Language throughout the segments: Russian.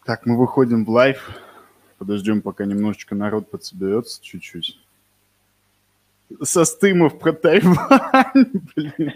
Так, мы выходим в лайв. Подождем, пока немножечко народ подсоберется чуть-чуть. Со стримов про Тайвань, блин.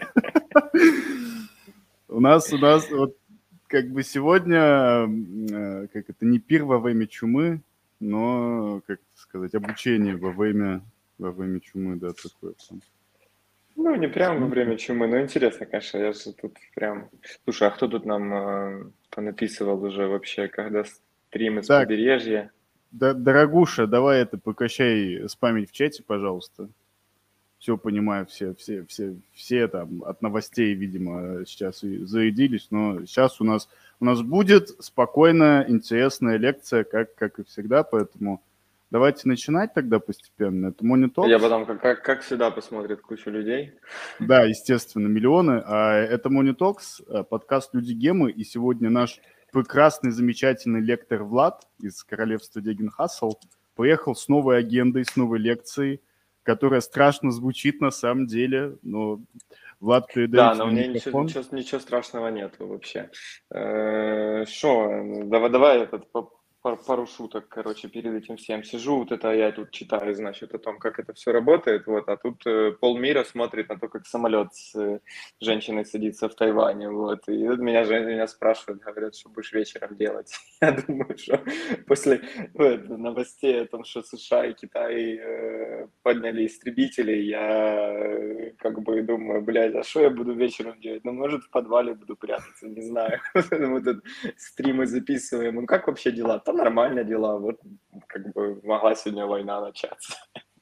У нас вот как бы сегодня, как это, не пир во время чумы, но, как сказать, обучение во время чумы, да, такое. Ну, не прям во время чумы, но интересно, конечно, я же тут прям... Слушай, а кто тут нам понаписывал уже вообще, когда стримы с Так, побережья? дорогуша, давай это прекращай спамить в чате, пожалуйста. Все понимаю, все там от новостей, видимо, сейчас и зарядились, но сейчас у нас будет спокойная, интересная лекция, как и всегда, поэтому давайте начинать тогда постепенно. Это Money Я Talks. потом, как всегда, посмотрит кучу людей. Да, естественно, миллионы. А это Money Talks, подкаст «Люди Гемы», и сегодня наш прекрасный, замечательный лектор Влад из королевства Дегенхассел приехал с новой агендой, с новой лекцией, которая страшно звучит на самом деле, но, Влад, передаю Да, но у тебе меня микрофон. ничего страшного нету вообще. Шо, давай пару шуток, короче, перед этим всем сижу, вот это я тут читаю, значит, о том, как это все работает, вот, а тут полмира смотрит на то, как самолет с женщиной садится в Тайване, вот, и вот меня спрашивают, говорят, что будешь вечером делать. Я думаю, что после новостей о том, что США и Китай подняли истребители, я как бы думаю, блядь, а что я буду вечером делать? Ну, может, в подвале буду прятаться, не знаю. Мы тут стримы записываем. Ну, как вообще дела? Да нормально дела. Вот как бы могла сегодня война начаться.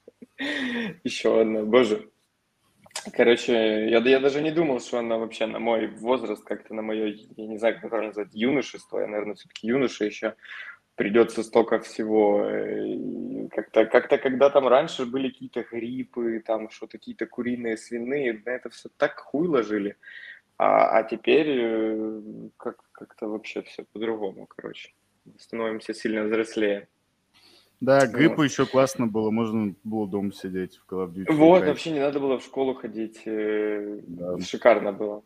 Еще одна, боже. Короче, я даже не думал, что она вообще на мой возраст, как-то на мое, я не знаю, как правильно назвать, юношество. Я, наверное, все-таки юноша еще. Придется столько всего. Как-то, когда там раньше были какие-то гриппы, там что-то какие-то куриные, свиные, на это все так хуй ложили. А теперь как-то вообще все по-другому, короче. Становимся сильно взрослее. Да, гриппу Вот. еще классно было, можно было дома сидеть, в Call of Duty Вот, играть. вообще не надо было в школу ходить. Да. Шикарно было.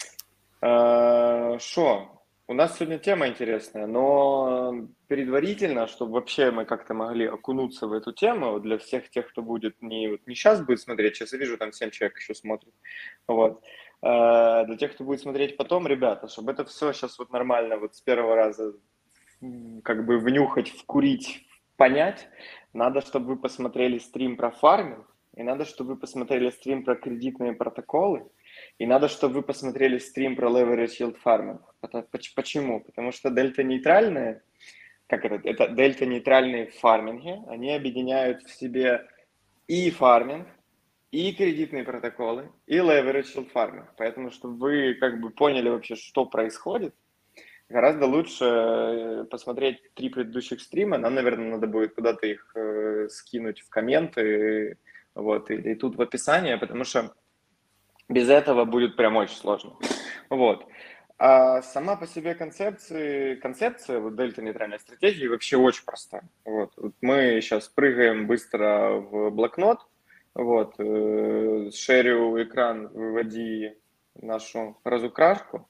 Шо? У нас сегодня тема интересная, но предварительно, чтобы вообще мы как-то могли окунуться в эту тему, вот для всех тех, кто будет не сейчас будет смотреть, сейчас я вижу, там 7 человек еще смотрит, вот. Для тех, кто будет смотреть потом, ребята, чтобы это все сейчас вот нормально, вот с первого раза как бы внюхать, вкурить, понять, надо, чтобы вы посмотрели стрим про фарминг, и надо, чтобы вы посмотрели стрим про кредитные протоколы, и надо, чтобы вы посмотрели стрим про leverage yield farming. Почему? Потому что дельта-нейтральные, это дельта-нейтральные фарминги, они объединяют в себе и фарминг, и кредитные протоколы, и leverage yield farming. Поэтому, чтобы вы как бы поняли вообще, что происходит, гораздо лучше посмотреть 3 предыдущих стрима. Нам, наверное, надо будет куда-то их скинуть в комменты, вот, и тут в описании, потому что без этого будет прям очень сложно. Вот. А сама по себе концепция вот дельта-нейтральной стратегии вообще очень простая. Вот. Вот мы сейчас прыгаем быстро в блокнот, вот, шерю экран, выводи нашу разукрашку.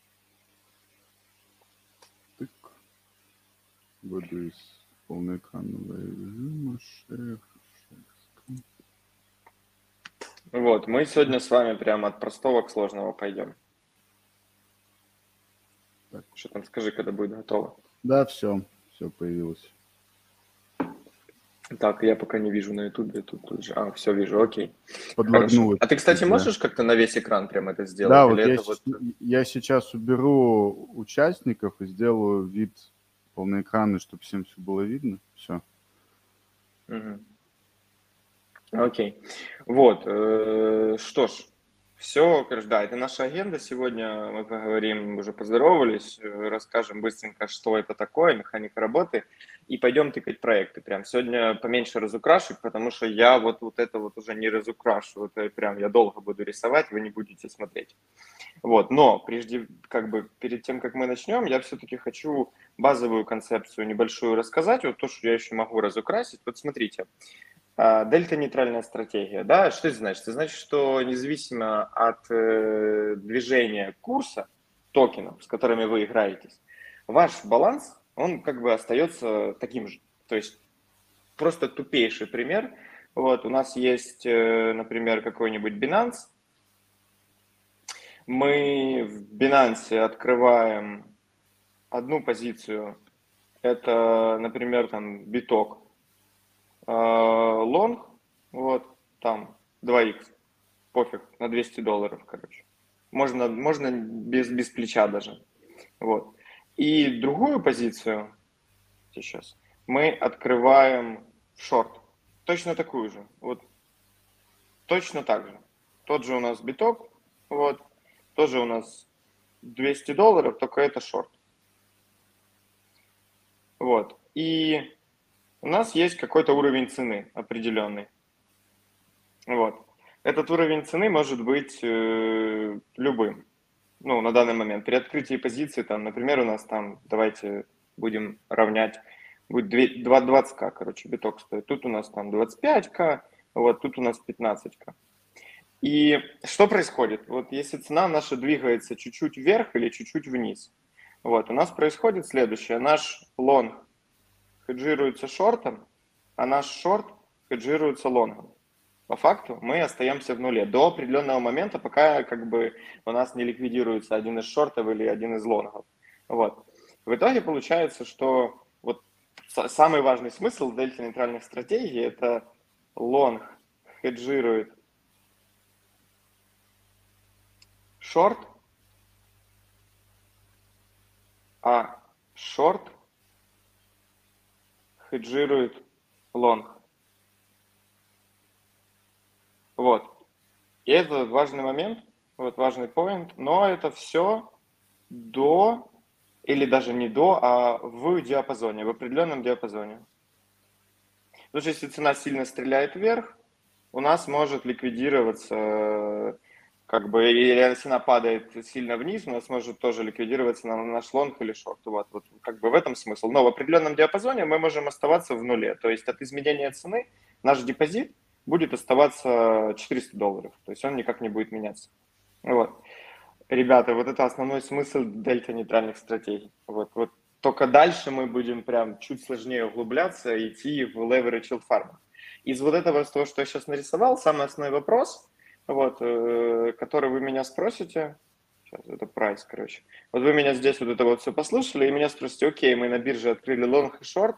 Тык. Выйду из полноэкранного режима. Шеф. Вот, мы сегодня с вами прямо от простого к сложному пойдем. Так. Что там, скажи, когда будет готово. Да, все появилось. Так, я пока не вижу на ютубе, тут же, все вижу, окей. Хорошо. Подлагнуло А ты, кстати, тебя. можешь как-то на весь экран прям это Да, сделать? Или вот это вот... я сейчас уберу участников и сделаю вид полноэкранный, чтобы всем все было видно. Все. Мгм. Окей. Вот, что ж, все, короче, да, это наша агенда. Сегодня мы поговорим, уже поздоровались, расскажем быстренько, что это такое, механика работы, и пойдем тыкать проекты. Прям сегодня поменьше разукрашек, потому что я вот это вот уже не разукрашу, это прям я долго буду рисовать, вы не будете смотреть. Вот, но прежде, как бы, перед тем, как мы начнем, я все-таки хочу базовую концепцию небольшую рассказать, вот то, что я еще могу разукрасить. Вот смотрите, дельта-нейтральная стратегия, да, что это значит? Это значит, что независимо от движения курса токенов, с которыми вы играетесь, ваш баланс, он как бы остается таким же. То есть просто тупейший пример. Вот, у нас есть, например, какой-нибудь Binance. Мы в Binance открываем одну позицию. Это, например, там биток, лонг, вот, там 2х, пофиг, на $200, короче. Можно без плеча даже. Вот. И другую позицию сейчас мы открываем в шорт. Точно такую же. Вот точно так же. Тот же у нас биток, вот, тоже у нас $200, только это шорт. Вот. И у нас есть какой-то уровень цены определенный. Вот. Этот уровень цены может быть любым. Ну, на данный момент. При открытии позиции, там, например, у нас там, давайте будем равнять, будет 20к, короче, биток стоит. Тут у нас там 25к, вот тут у нас 15к. И что происходит? Вот если цена наша двигается чуть-чуть вверх или чуть-чуть вниз, вот, у нас происходит следующее. Наш лонг хеджируется шортом, а наш шорт хеджируется лонгом. По факту мы остаемся в нуле до определенного момента, пока как бы у нас не ликвидируется один из шортов или один из лонгов. Вот. В итоге получается, что вот самый важный смысл дельта-нейтральных стратегий – это лонг хеджирует шорт, а шорт хеджирует лонг. Вот. И это важный момент, вот важный поинт, но это все до, или даже не до, а в диапазоне, в определенном диапазоне. Потому что если цена сильно стреляет вверх, у нас может ликвидироваться, как бы, или цена падает сильно вниз, у нас может тоже ликвидироваться наш лонг или шорт. Вот как бы в этом смысл. Но в определенном диапазоне мы можем оставаться в нуле. То есть от изменения цены наш депозит будет оставаться $400. То есть он никак не будет меняться. Вот. Ребята, вот это основной смысл дельта-нейтральных стратегий. Вот только дальше мы будем прям чуть сложнее углубляться, идти в leverage yield farming. Из вот этого, того, что я сейчас нарисовал, самый основной вопрос, вот, который вы меня спросите, сейчас, это прайс, короче. Вот вы меня здесь вот это вот все послушали, и меня спросите, окей, мы на бирже открыли лонг и шорт,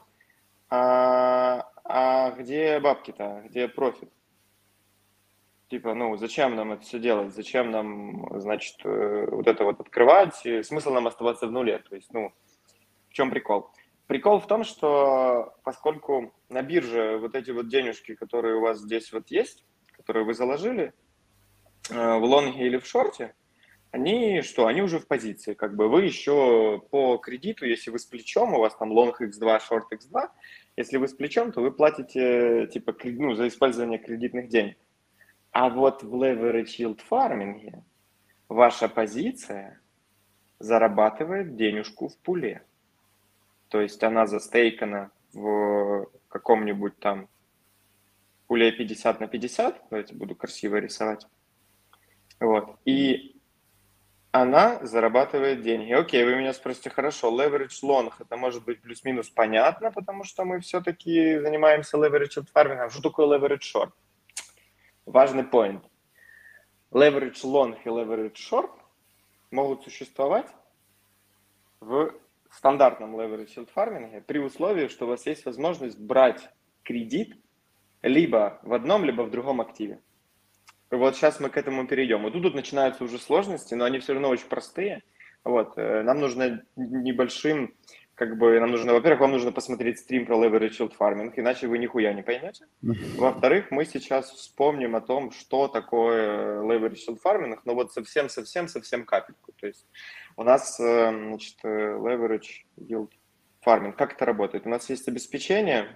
а где бабки-то, где профит? Типа, ну, зачем нам это все делать? Зачем нам, значит, вот это вот открывать? Смысл нам оставаться в нуле? То есть, ну, в чем прикол? Прикол в том, что поскольку на бирже вот эти вот денежки, которые у вас здесь вот есть, которые вы заложили в лонге или в шорте, они что? Они уже в позиции. Как бы вы еще по кредиту, если вы с плечом, у вас там лонг X2, шорт X2, если вы с плечом, то вы платите типа ну, за использование кредитных денег. А вот в leverage yield фарминге ваша позиция зарабатывает денежку в пуле. То есть она застейкана в каком-нибудь там пуле 50 на 50. Давайте буду красиво рисовать. Вот. И она зарабатывает деньги. Окей, вы меня спросите, хорошо, leverage long, это может быть плюс-минус понятно, потому что мы все-таки занимаемся leverage yield фармингом. Что такое leverage short? Важный point. Leverage long и leverage short могут существовать в стандартном leverage yield фарминге при условии, что у вас есть возможность брать кредит либо в одном, либо в другом активе. Вот сейчас мы к этому перейдем. Вот тут начинаются уже сложности, но они все равно очень простые. Вот. Нам нужно небольшим, как бы, нам нужно, во-первых, вам нужно посмотреть стрим про leverage yield farming, иначе вы нихуя не поймете. Во-вторых, мы сейчас вспомним о том, что такое leverage yield farming, но вот совсем капельку. То есть у нас, значит, leverage yield farming. Как это работает? У нас есть обеспечение,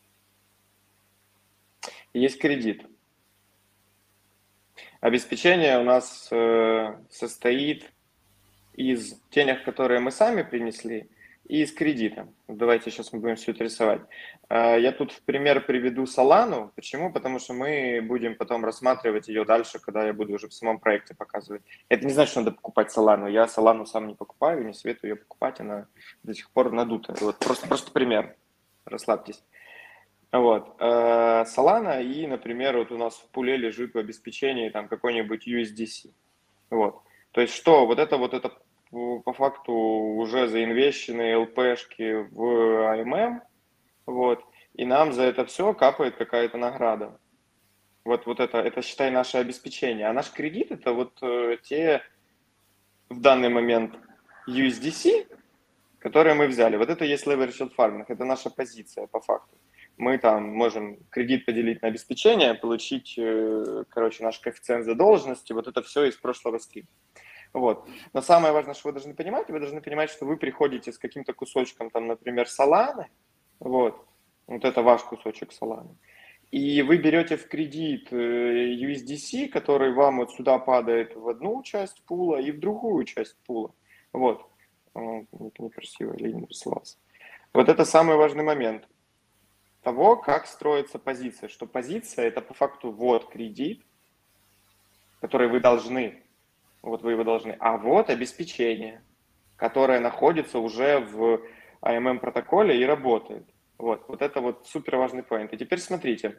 есть кредит. Обеспечение у нас состоит из денег, которые мы сами принесли, и с кредитом. Давайте сейчас мы будем все это рисовать. Я тут в пример приведу Solana. Почему? Потому что мы будем потом рассматривать ее дальше, когда я буду уже в самом проекте показывать. Это не значит, что надо покупать Solana. Я Solana сам не покупаю, не советую ее покупать, она до сих пор надутая. Вот просто пример. Расслабьтесь. Вот. Solana и, например, вот у нас в пуле лежит в обеспечении там какой-нибудь USDC. Вот. То есть что? Вот это по факту уже заинвещенные ЛПшки в АММ, вот, и нам за это все капает какая-то награда. Вот это считай, наше обеспечение. А наш кредит это вот те в данный момент USDC, которые мы взяли. Вот это и есть leveraged farming, это наша позиция по факту. Мы там можем кредит поделить на обеспечение, получить, короче, наш коэффициент задолженности, вот это все из прошлого стрима. Вот. Но самое важное, что вы должны понимать, что вы приходите с каким-то кусочком, там, например, Solana, вот это ваш кусочек Solana, и вы берете в кредит USDC, который вам вот сюда падает в одну часть пула и в другую часть пула. Вот. Некрасивая линия нарисовалась. Вот это самый важный момент того, как строится позиция. Что позиция – это по факту вот кредит, который вы должны. Вот вы его должны. А вот обеспечение, которое находится уже в AMM протоколе и работает. Вот это вот супер важный point. И теперь смотрите,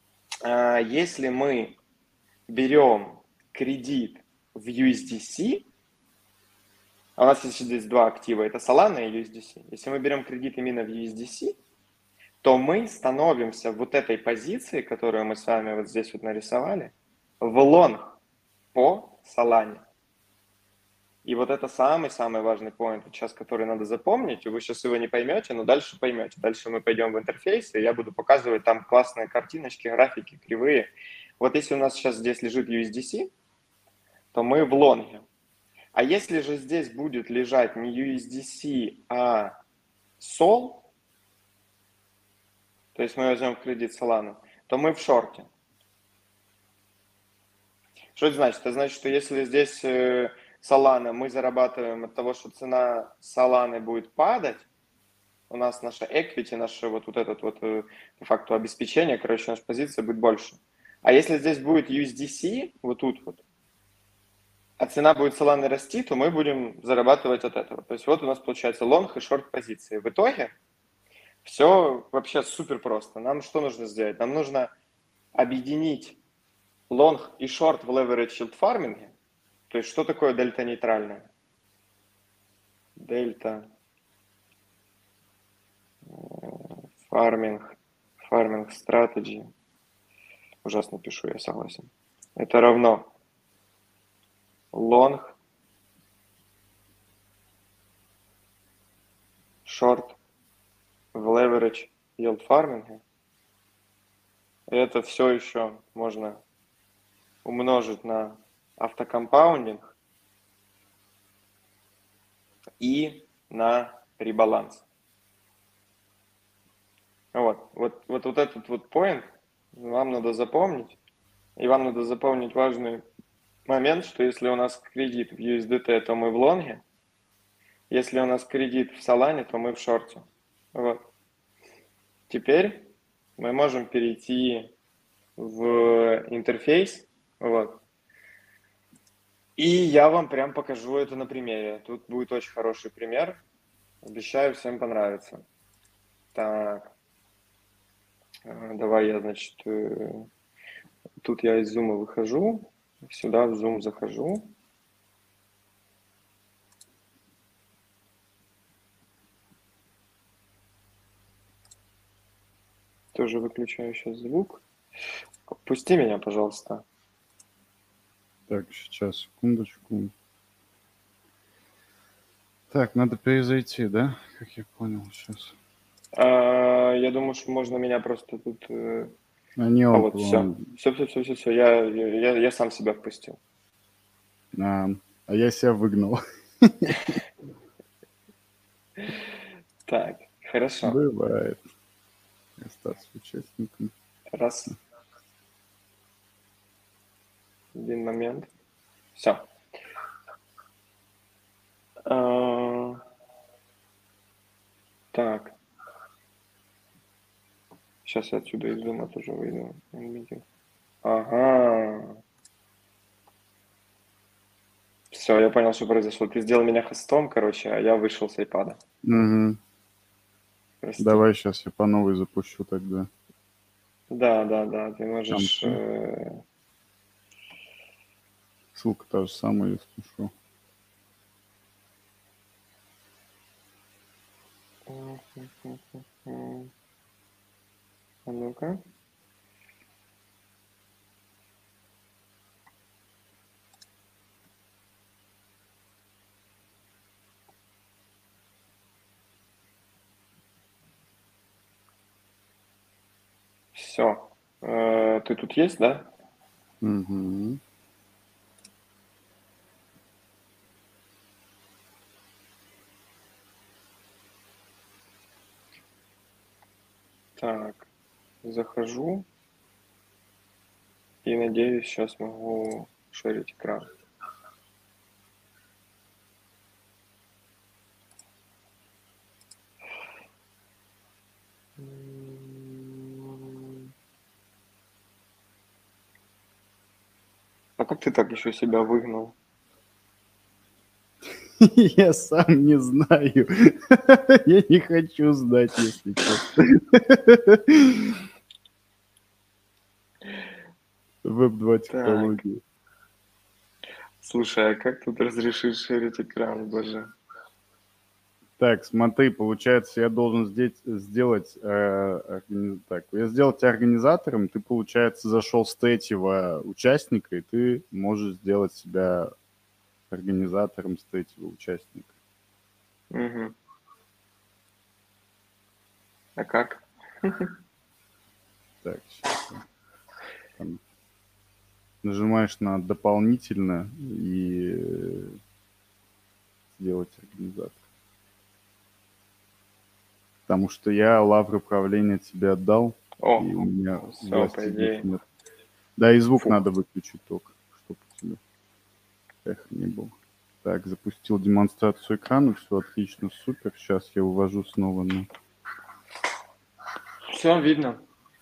если мы берем кредит в USDC, а у нас здесь два актива, это Solana и USDC. Если мы берем кредит именно в USDC, то мы становимся вот этой позиции, которую мы с вами вот здесь вот нарисовали, в лонг по Solana. И вот это самый-самый важный point, сейчас, который надо запомнить. Вы сейчас его не поймете, но дальше поймете. Дальше мы пойдем в интерфейс, и я буду показывать там классные картиночки, графики, кривые. Вот если у нас сейчас здесь лежит USDC, то мы в лонге. А если же здесь будет лежать не USDC, а SOL, то есть мы возьмем в кредит Solana, то мы в шорте. Что это значит? Это значит, что если здесь Solana мы зарабатываем от того, что цена Solana будет падать, у нас наша equity, наше вот этот вот по факту обеспечение, короче, наша позиция будет больше. А если здесь будет USDC, вот тут вот, а цена будет Solana расти, то мы будем зарабатывать от этого. То есть вот у нас получается long и short позиции. В итоге все вообще супер просто. Нам что нужно сделать? Нам нужно объединить long и short в leverage yield фарминге. То есть что такое дельта нейтральная? Дельта фарминг strategy. Ужасно пишу, я согласен. Это равно long, short в leverage yield фарминге. Это все еще можно умножить на автокомпаундинг и на ребаланс. Вот этот вот point вам надо запомнить. И вам надо запомнить важный момент, что если у нас кредит в USDT, то мы в лонге. Если у нас кредит в Solana, то мы в шорте. Вот. Теперь мы можем перейти в интерфейс. Вот. И я вам прям покажу это на примере. Тут будет очень хороший пример. Обещаю, всем понравится. Так. Давай я, значит, тут я из Zoom выхожу. Сюда в Zoom захожу. Тоже выключаю сейчас звук. Пусти меня, пожалуйста. Так, сейчас, секундочку. Так, надо перезайти, да? Как я понял сейчас. Я думаю, что можно меня просто тут... вот, все. Все. Я сам себя впустил. А я себя выгнал. Так, хорошо. Бывает. Я остался участником. Раз. Один момент. Все. Сейчас я отсюда из зума тоже выйду. Ага. Все, я понял, что произошло. Ты сделал меня хостом, короче, а я вышел с iPad. Угу. Прости. Давай сейчас я по новой запущу тогда. Да, ты можешь... Ссылка та же самая, если что. А ну-ка. Все. Ты тут есть, да? Угу. Так, захожу и надеюсь, сейчас могу шерить экран. А как ты так еще себя выгнал? Я сам не знаю. Я не хочу знать, если честно. Веб-2 технологии. Слушай, а как тут разрешить шерить экран, боже? Так, смотри, получается, я должен сделать... так, я сделал тебя организатором, ты, получается, зашел с третьего участника, и ты можешь сделать себя организатором с третьего участника. Угу. А как? Так, сейчас. Там нажимаешь на дополнительно и сделать организатор. Потому что я лавры управления тебе отдал, О, и у меня все, власти по здесь идее. нет. Да, и звук Фух. надо выключить только, чтобы у тебя эхо не было. Так, запустил демонстрацию экрана, все отлично, супер. Сейчас я увожу снова на... Все видно.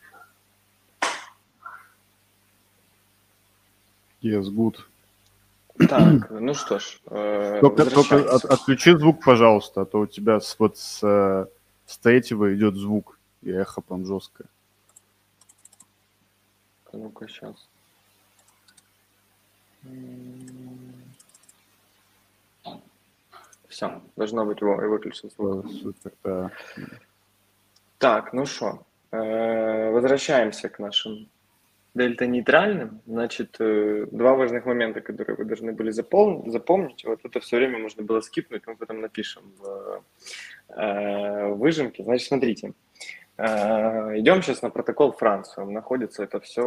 Yes, good. Так, ну что ж, Только возвращаемся. отключи звук, пожалуйста, а то у тебя с третьего идет звук, и эхо там жесткое. Ну-ка, сейчас. Все, должно быть выключен звук. Супер, да. Так, ну что, возвращаемся к нашим дельта-нейтральным. Значит, два важных момента, которые вы должны были запомнить. Вот это все время можно было скипнуть, мы потом напишем в выжимке. Значит, смотрите. Идем сейчас на протокол Францию. Находится это все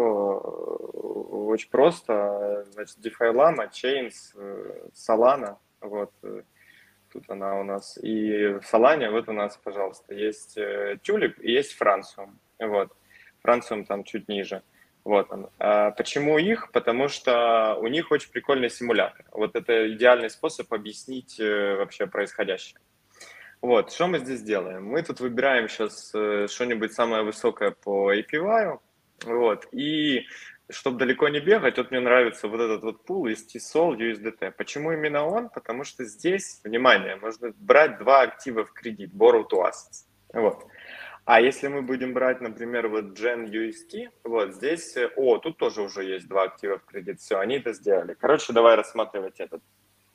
очень просто. Значит, DeFi Lama, Chains, Solana. Вот тут она у нас. И в Solana вот у нас, пожалуйста, есть Tulip и есть Франциум. Вот. Франциум там чуть ниже. Вот он. А почему их? Потому что у них очень прикольный симулятор. Вот это идеальный способ объяснить вообще происходящее. Вот, что мы здесь делаем? Мы тут выбираем сейчас что-нибудь самое высокое по APY, вот, и чтобы далеко не бегать, вот мне нравится вот этот вот пул из TSOL USDT. Почему именно он? Потому что здесь, внимание, можно брать два актива в кредит, borrow to assets, вот. А если мы будем брать, например, вот Gen UST, вот здесь, тут тоже уже есть два актива в кредит, все, они это сделали. Короче, давай рассматривать этот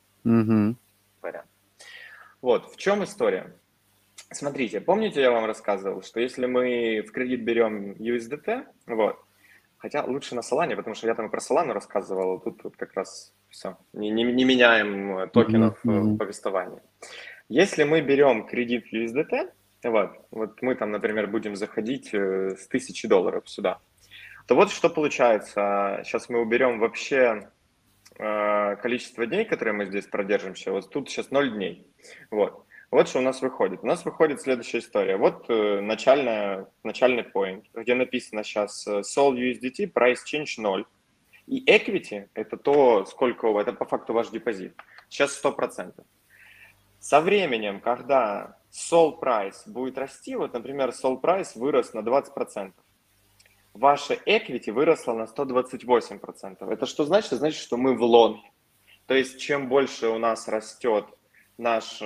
вариант. Вот, в чем история? Смотрите, помните, я вам рассказывал, что если мы в кредит берем USDT, вот, хотя лучше на Solana, потому что я там и про Solana рассказывал, тут как раз все, не меняем токенов в повествовании. Если мы берем кредит USDT, вот мы там, например, будем заходить с $1000 сюда, то вот что получается. Сейчас мы уберем вообще количество дней, которые мы здесь продержимся. Вот тут сейчас 0 дней. Вот что у нас выходит. У нас выходит следующая история. Вот начальный point, где написано сейчас Sol USDT, price change 0. И equity – это то, сколько это по факту ваш депозит. Сейчас 100%. Со временем, когда Sol Price будет расти, вот, например, Sol Price вырос на 20%, ваше equity выросло на 128%. Это что значит? Это значит, что мы в лонге. То есть, чем больше у нас растет наш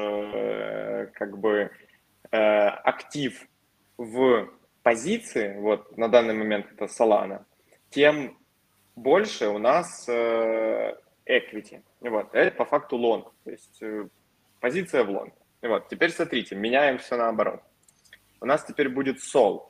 актив в позиции, вот на данный момент это Solana, тем больше у нас equity. Вот. Это по факту лонг, то есть позиция в лонг. Вот. Теперь смотрите, меняем все наоборот. У нас теперь будет Sol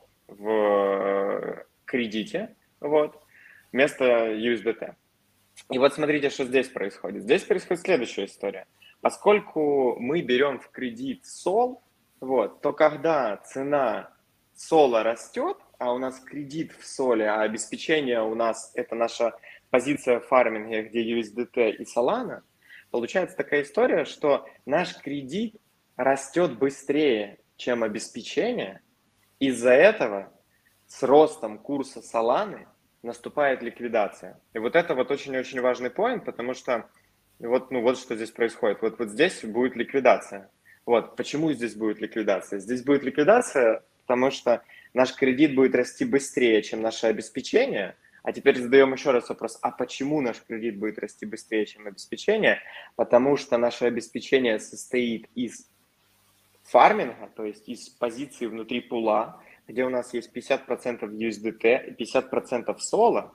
в кредите, вот, вместо USDT. И вот смотрите, что здесь происходит. Здесь происходит следующая история. Поскольку мы берем в кредит Sol, вот, то когда цена Сола растет, а у нас кредит в Соле, а обеспечение у нас это наша позиция в фарминге, где USDT и Solana, получается такая история, что наш кредит растет быстрее, чем обеспечение. Из-за этого с ростом курса Solana наступает ликвидация. И вот это вот очень-очень важный поинт, потому что вот что здесь происходит. Вот здесь будет ликвидация. Вот. Почему здесь будет ликвидация? Здесь будет ликвидация, потому что наш кредит будет расти быстрее, чем наше обеспечение. А теперь задаем еще раз вопрос, а почему наш кредит будет расти быстрее, чем обеспечение? Потому что наше обеспечение состоит из фарминга, то есть из позиции внутри пула, где у нас есть 50% USDT и 50% сола,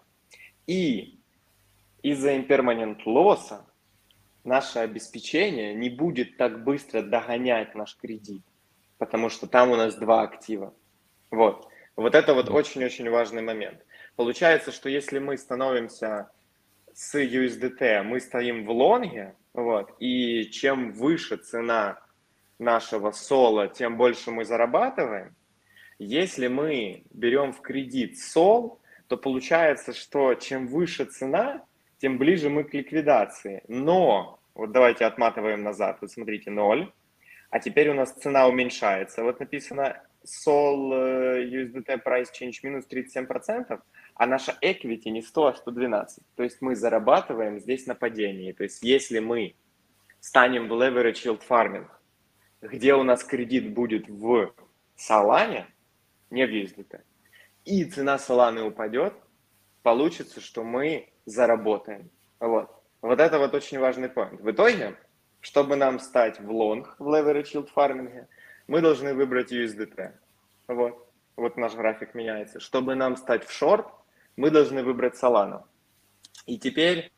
и из-за impermanent лосса наше обеспечение не будет так быстро догонять наш кредит, потому что там у нас два актива. Вот. Вот это вот очень-очень важный момент. Получается, что если мы становимся с USDT, мы стоим в лонге, вот, и чем выше цена нашего сола, тем больше мы зарабатываем. Если мы берем в кредит сол, то получается, что чем выше цена, тем ближе мы к ликвидации. Но, вот давайте отматываем назад, вот смотрите, 0, а теперь у нас цена уменьшается. Вот написано Sol USDT Price Change минус 37%, а наша equity не 100, а 112. То есть мы зарабатываем здесь на падении. То есть если мы станем в leverage yield farming, где у нас кредит будет в Solana, не в USDT, и цена Solana упадет, получится, что мы заработаем. Вот. Вот это вот очень важный point. В итоге, чтобы нам стать в лонг в leverage yield farming, мы должны выбрать USDT. Вот. Вот наш график меняется. Чтобы нам стать в шорт, мы должны выбрать Solana. И теперь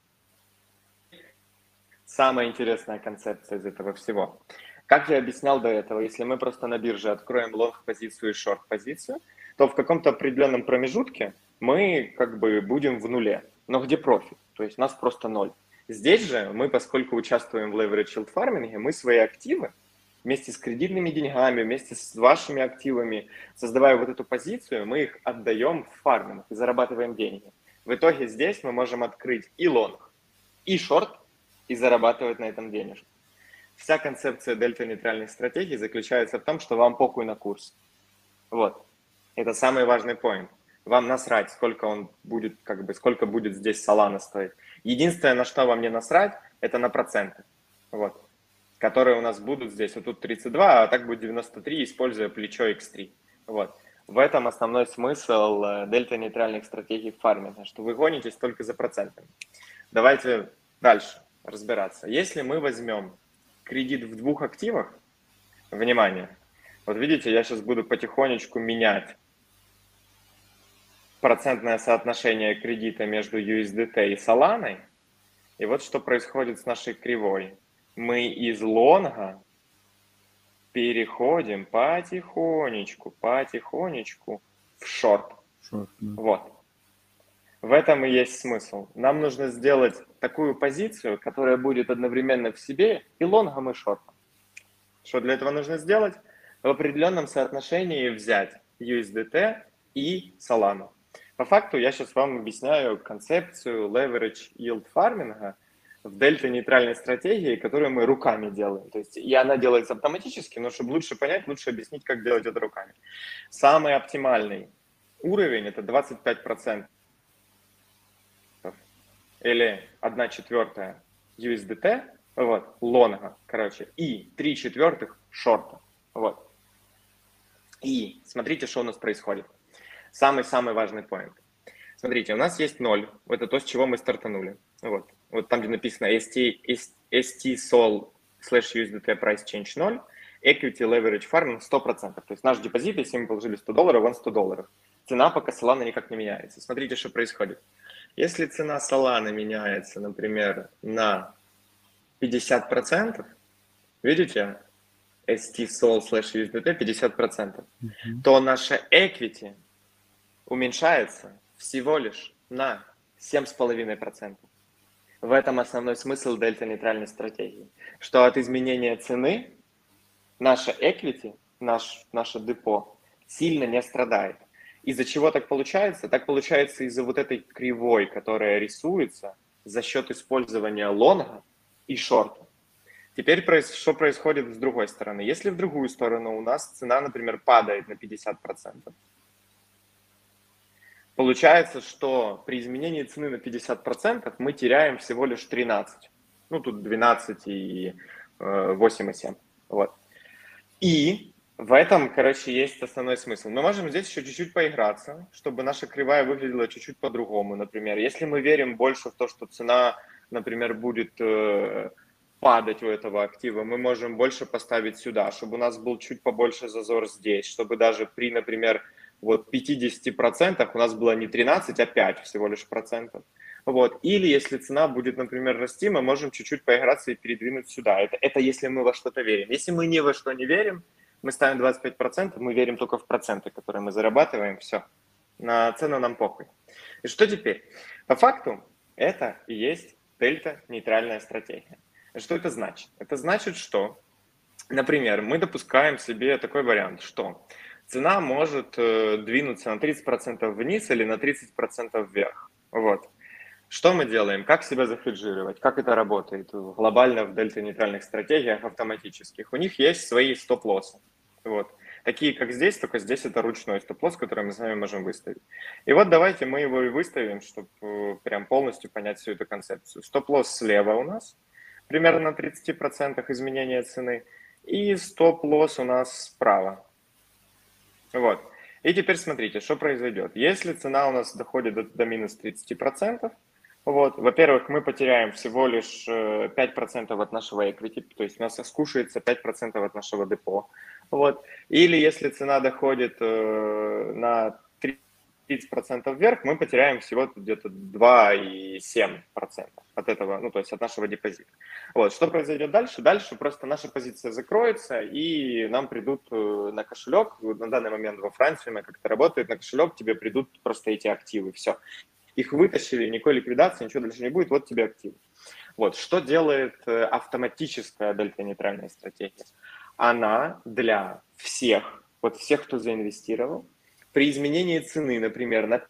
самая интересная концепция из этого всего. Как я объяснял до этого, если мы просто на бирже откроем лонг-позицию и шорт-позицию, то в каком-то определенном промежутке мы как бы будем в нуле. Но где профит? То есть у нас просто ноль. Здесь же мы, поскольку участвуем в leverage yield farming, мы свои активы вместе с кредитными деньгами, вместе с вашими активами, создавая вот эту позицию, мы их отдаем в фарминг и зарабатываем деньги. В итоге здесь мы можем открыть и лонг, и шорт, и зарабатывать на этом денежку. Вся концепция дельта-нейтральных стратегий заключается в том, что вам похуй на курс. Вот. Это самый важный поинт. Вам насрать, сколько он будет, как бы, сколько будет здесь Solana стоить. Единственное, на что вам не насрать, это на проценты. Вот. Которые у нас будут здесь. Вот тут 32, а так будет 93, используя плечо X3. Вот. В этом основной смысл дельта-нейтральных стратегий фарминга, что вы гонитесь только за процентами. Давайте дальше разбираться. Если мы возьмем кредит в двух активах, внимание, вот видите, я сейчас буду потихонечку менять процентное соотношение кредита между USDT и Solana. И вот что происходит с нашей кривой. Мы из лонга переходим потихонечку в шорт. Вот. В этом и есть смысл. Нам нужно сделать такую позицию, которая будет одновременно в себе и лонгом, и шортом. Что для этого нужно сделать? В определенном соотношении взять USDT и Solana. По факту я сейчас вам объясняю концепцию leverage yield farming в дельта-нейтральной стратегии, которую мы руками делаем. То есть, и она делается автоматически, но чтобы лучше понять, лучше объяснить, как делать это руками. Самый оптимальный уровень – это 25%. Или 1/4 USDT, вот, лонга, короче, и 3/4 шорта, вот. И смотрите, что у нас происходит. Самый-самый важный поинт. Смотрите, у нас есть 0, это то, с чего мы стартанули. Вот там, где написано ST-SOL/USDT price change 0, equity leverage farm 100%. То есть наш депозит, если мы положили $100, он $100. Цена пока Solana никак не меняется. Смотрите, что происходит. Если цена Solana меняется, например, на 50%, видите, ST-SOL/USDT 50%, то наша equity уменьшается всего лишь на 7,5%. В этом основной смысл дельта-нейтральной стратегии, что от изменения цены наша equity, наше депо сильно не страдает. Из-за чего так получается? Так получается из-за вот этой кривой, которая рисуется за счет использования лонга и шорта. Теперь что происходит с другой стороны? Если в другую сторону у нас цена, например, падает на 50%, получается, что при изменении цены на 50% мы теряем всего лишь 13. Ну, тут 12 и 8,7. Вот. И в этом, короче, есть основной смысл. Мы можем здесь еще чуть-чуть поиграться, чтобы наша кривая выглядела чуть-чуть по-другому. Например, если мы верим больше в то, что цена, например, будет падать у этого актива, мы можем больше поставить сюда, чтобы у нас был чуть побольше зазор здесь, чтобы даже при, например, вот 50% у нас было не 13, а 5 всего лишь процентов. Вот. Или если цена будет, например, расти, мы можем чуть-чуть поиграться и передвинуть сюда. Это если мы во что-то верим. Если мы ни во что не верим, мы ставим 25%, мы верим только в проценты, которые мы зарабатываем, все. На цену нам похуй. И что теперь? По факту это и есть дельта-нейтральная стратегия. Что это значит? Это значит, что, например, мы допускаем себе такой вариант, что цена может двинуться на 30% вниз или на 30% вверх. Вот. Что мы делаем? Как себя захеджировать? Как это работает глобально в дельта-нейтральных стратегиях автоматических? У них есть свои стоп-лоссы. Вот. Такие, как здесь, только здесь это ручной стоп-лосс, который мы с вами можем выставить. И вот давайте мы его и выставим, чтобы прям полностью понять всю эту концепцию. Стоп-лосс слева у нас, примерно на 30% изменения цены, и стоп-лосс у нас справа. Вот. И теперь смотрите, что произойдет. Если цена у нас доходит до минус 30%, вот, во-первых, мы потеряем всего лишь 5% от нашего equity, то есть у нас скушается 5% от нашего депо. Вот. Или если цена доходит на 30% вверх, мы потеряем всего где-то 2,7% от этого, ну, то есть от нашего депозита. Вот. Что произойдет дальше? Дальше просто наша позиция закроется, и нам придут на кошелек, на данный момент во Франции, как это работает, на кошелек тебе придут просто эти активы, все. Их вытащили, никакой ликвидации, ничего дальше не будет, вот тебе активы. Вот. Что делает автоматическая дельта-нейтральная стратегия? Она для всех, вот всех, кто заинвестировал, при изменении цены, например, на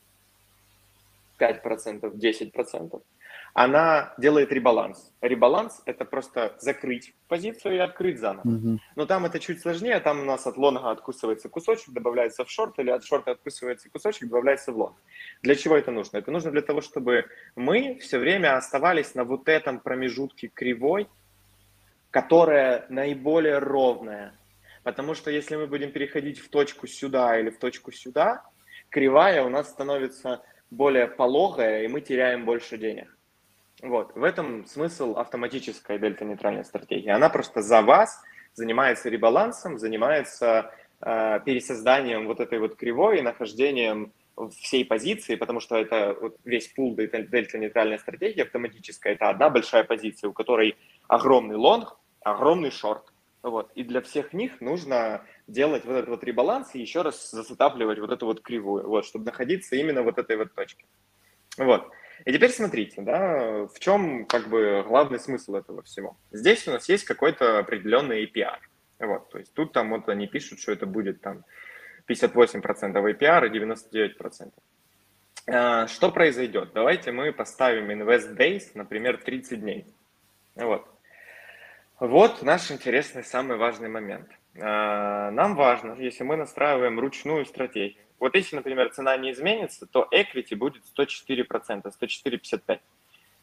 5%, 10%, она делает ребаланс. Ребаланс – это просто закрыть позицию и открыть заново. Но там это чуть сложнее, там у нас от лонга откусывается кусочек, добавляется в шорт, или от шорта откусывается кусочек, добавляется в лонг. Для чего это нужно? Это нужно для того, чтобы мы все время оставались на вот этом промежутке кривой, которая наиболее ровная. Потому что если мы будем переходить в точку сюда или в точку сюда, кривая у нас становится более пологая, и мы теряем больше денег. Вот. В этом смысл автоматической дельта-нейтральной стратегии. Она просто за вас занимается ребалансом, занимается пересозданием вот этой вот кривой и нахождением всей позиции, потому что это вот весь пул дельта-нейтральной стратегии автоматическая, это одна большая позиция, у которой огромный лонг, огромный шорт. Вот. И для всех них нужно делать вот этот вот ребаланс и еще раз засетапливать вот эту вот кривую, вот, чтобы находиться именно вот этой вот точке. Вот. И теперь смотрите, да, в чем как бы главный смысл этого всего. Здесь у нас есть какой-то определенный APR. Вот, то есть тут там вот они пишут, что это будет там 58% APR и 99%. Что произойдет? Давайте мы поставим invest days, например, 30 дней. Вот. Вот наш интересный, самый важный момент. Нам важно, если мы настраиваем ручную стратегию. Вот если, например, цена не изменится, то equity будет 104%, 104,55%.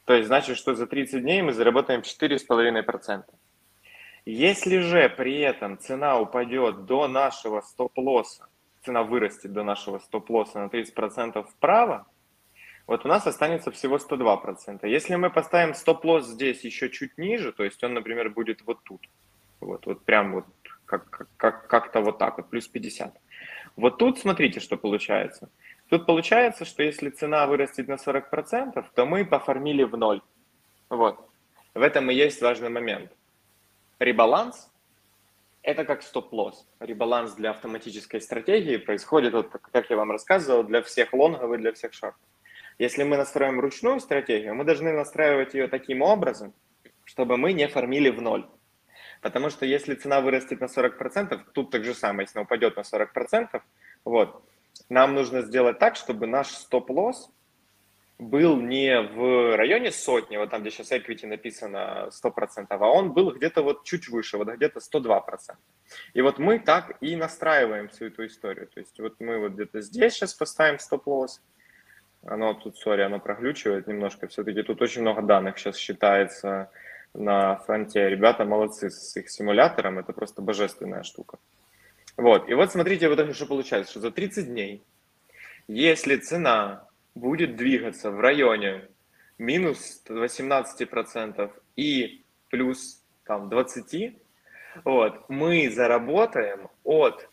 То есть значит, что за 30 дней мы заработаем 4,5%. Если же при этом цена упадет до нашего стоп-лосса, цена вырастет до нашего стоп-лосса на 30% вправо, вот у нас останется всего 102%. Если мы поставим стоп-лосс здесь еще чуть ниже, то есть он, например, будет вот тут, вот прям вот как-то вот так вот, плюс 50. Вот тут смотрите, что получается. Тут получается, что если цена вырастет на 40%, то мы пофармили в ноль. Вот. В этом и есть важный момент. Ребаланс – это как стоп-лосс. Ребаланс для автоматической стратегии происходит, вот, как я вам рассказывал, для всех лонгов и для всех шортов. Если мы настроим ручную стратегию, мы должны настраивать ее таким образом, чтобы мы не фармили в ноль. Потому что если цена вырастет на 40%, тут так же самое, если она упадет на 40%, вот, нам нужно сделать так, чтобы наш стоп-лосс был не в районе сотни, вот там, где сейчас equity написано 100%, а он был где-то вот чуть выше, вот где-то 102%. И вот мы так и настраиваем всю эту историю. То есть вот мы вот где-то здесь сейчас поставим стоп-лосс, оно тут, сори, оно проглючивает немножко, все-таки тут очень много данных сейчас считается на фронте. Ребята молодцы с их симулятором, это просто божественная штука. Вот, и вот смотрите, вот это что получается, что за 30 дней, если цена будет двигаться в районе минус 18% и плюс там 20%, вот, мы заработаем от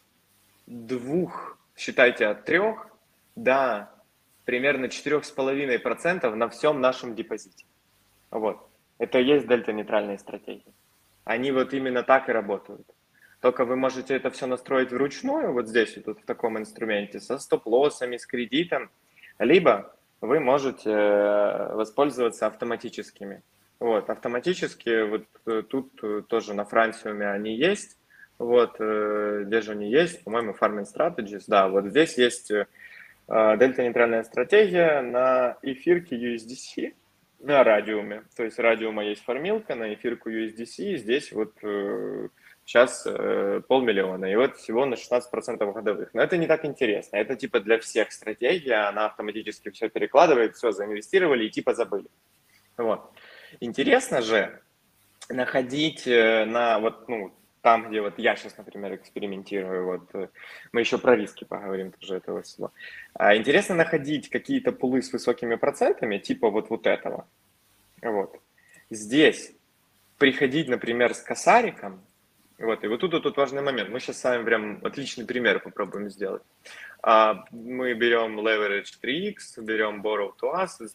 2, считайте, от 3 до примерно 4,5% на всем нашем депозите. Вот. Это и есть дельта-нейтральные стратегии. Они вот именно так и работают. Только вы можете это все настроить вручную, вот здесь, вот в таком инструменте, со стоп-лоссами, с кредитом, либо вы можете воспользоваться автоматическими. Вот, автоматически, вот тут тоже на Франсиуме они есть. Вот, где же они есть? По-моему, Farming Strategies. Да, вот здесь есть дельта-нейтральная стратегия на эфирке USDC, на радиуме. То есть радиума есть фармилка, на эфирку USDC, здесь вот сейчас 500 000, и вот всего на 16% годовых. Но это не так интересно, это типа для всех стратегия, она автоматически все перекладывает, все, заинвестировали и типа забыли. Вот. Интересно же находить на вот, ну, там, где вот я сейчас, например, экспериментирую, вот мы еще про риски поговорим тоже этого всего. Интересно находить какие-то пулы с высокими процентами, типа вот этого. Вот. Здесь приходить, например, с косариком, вот, и вот тут важный момент. Мы сейчас с вами прям отличный пример попробуем сделать. Мы берем leverage 3x, берем borrow to assets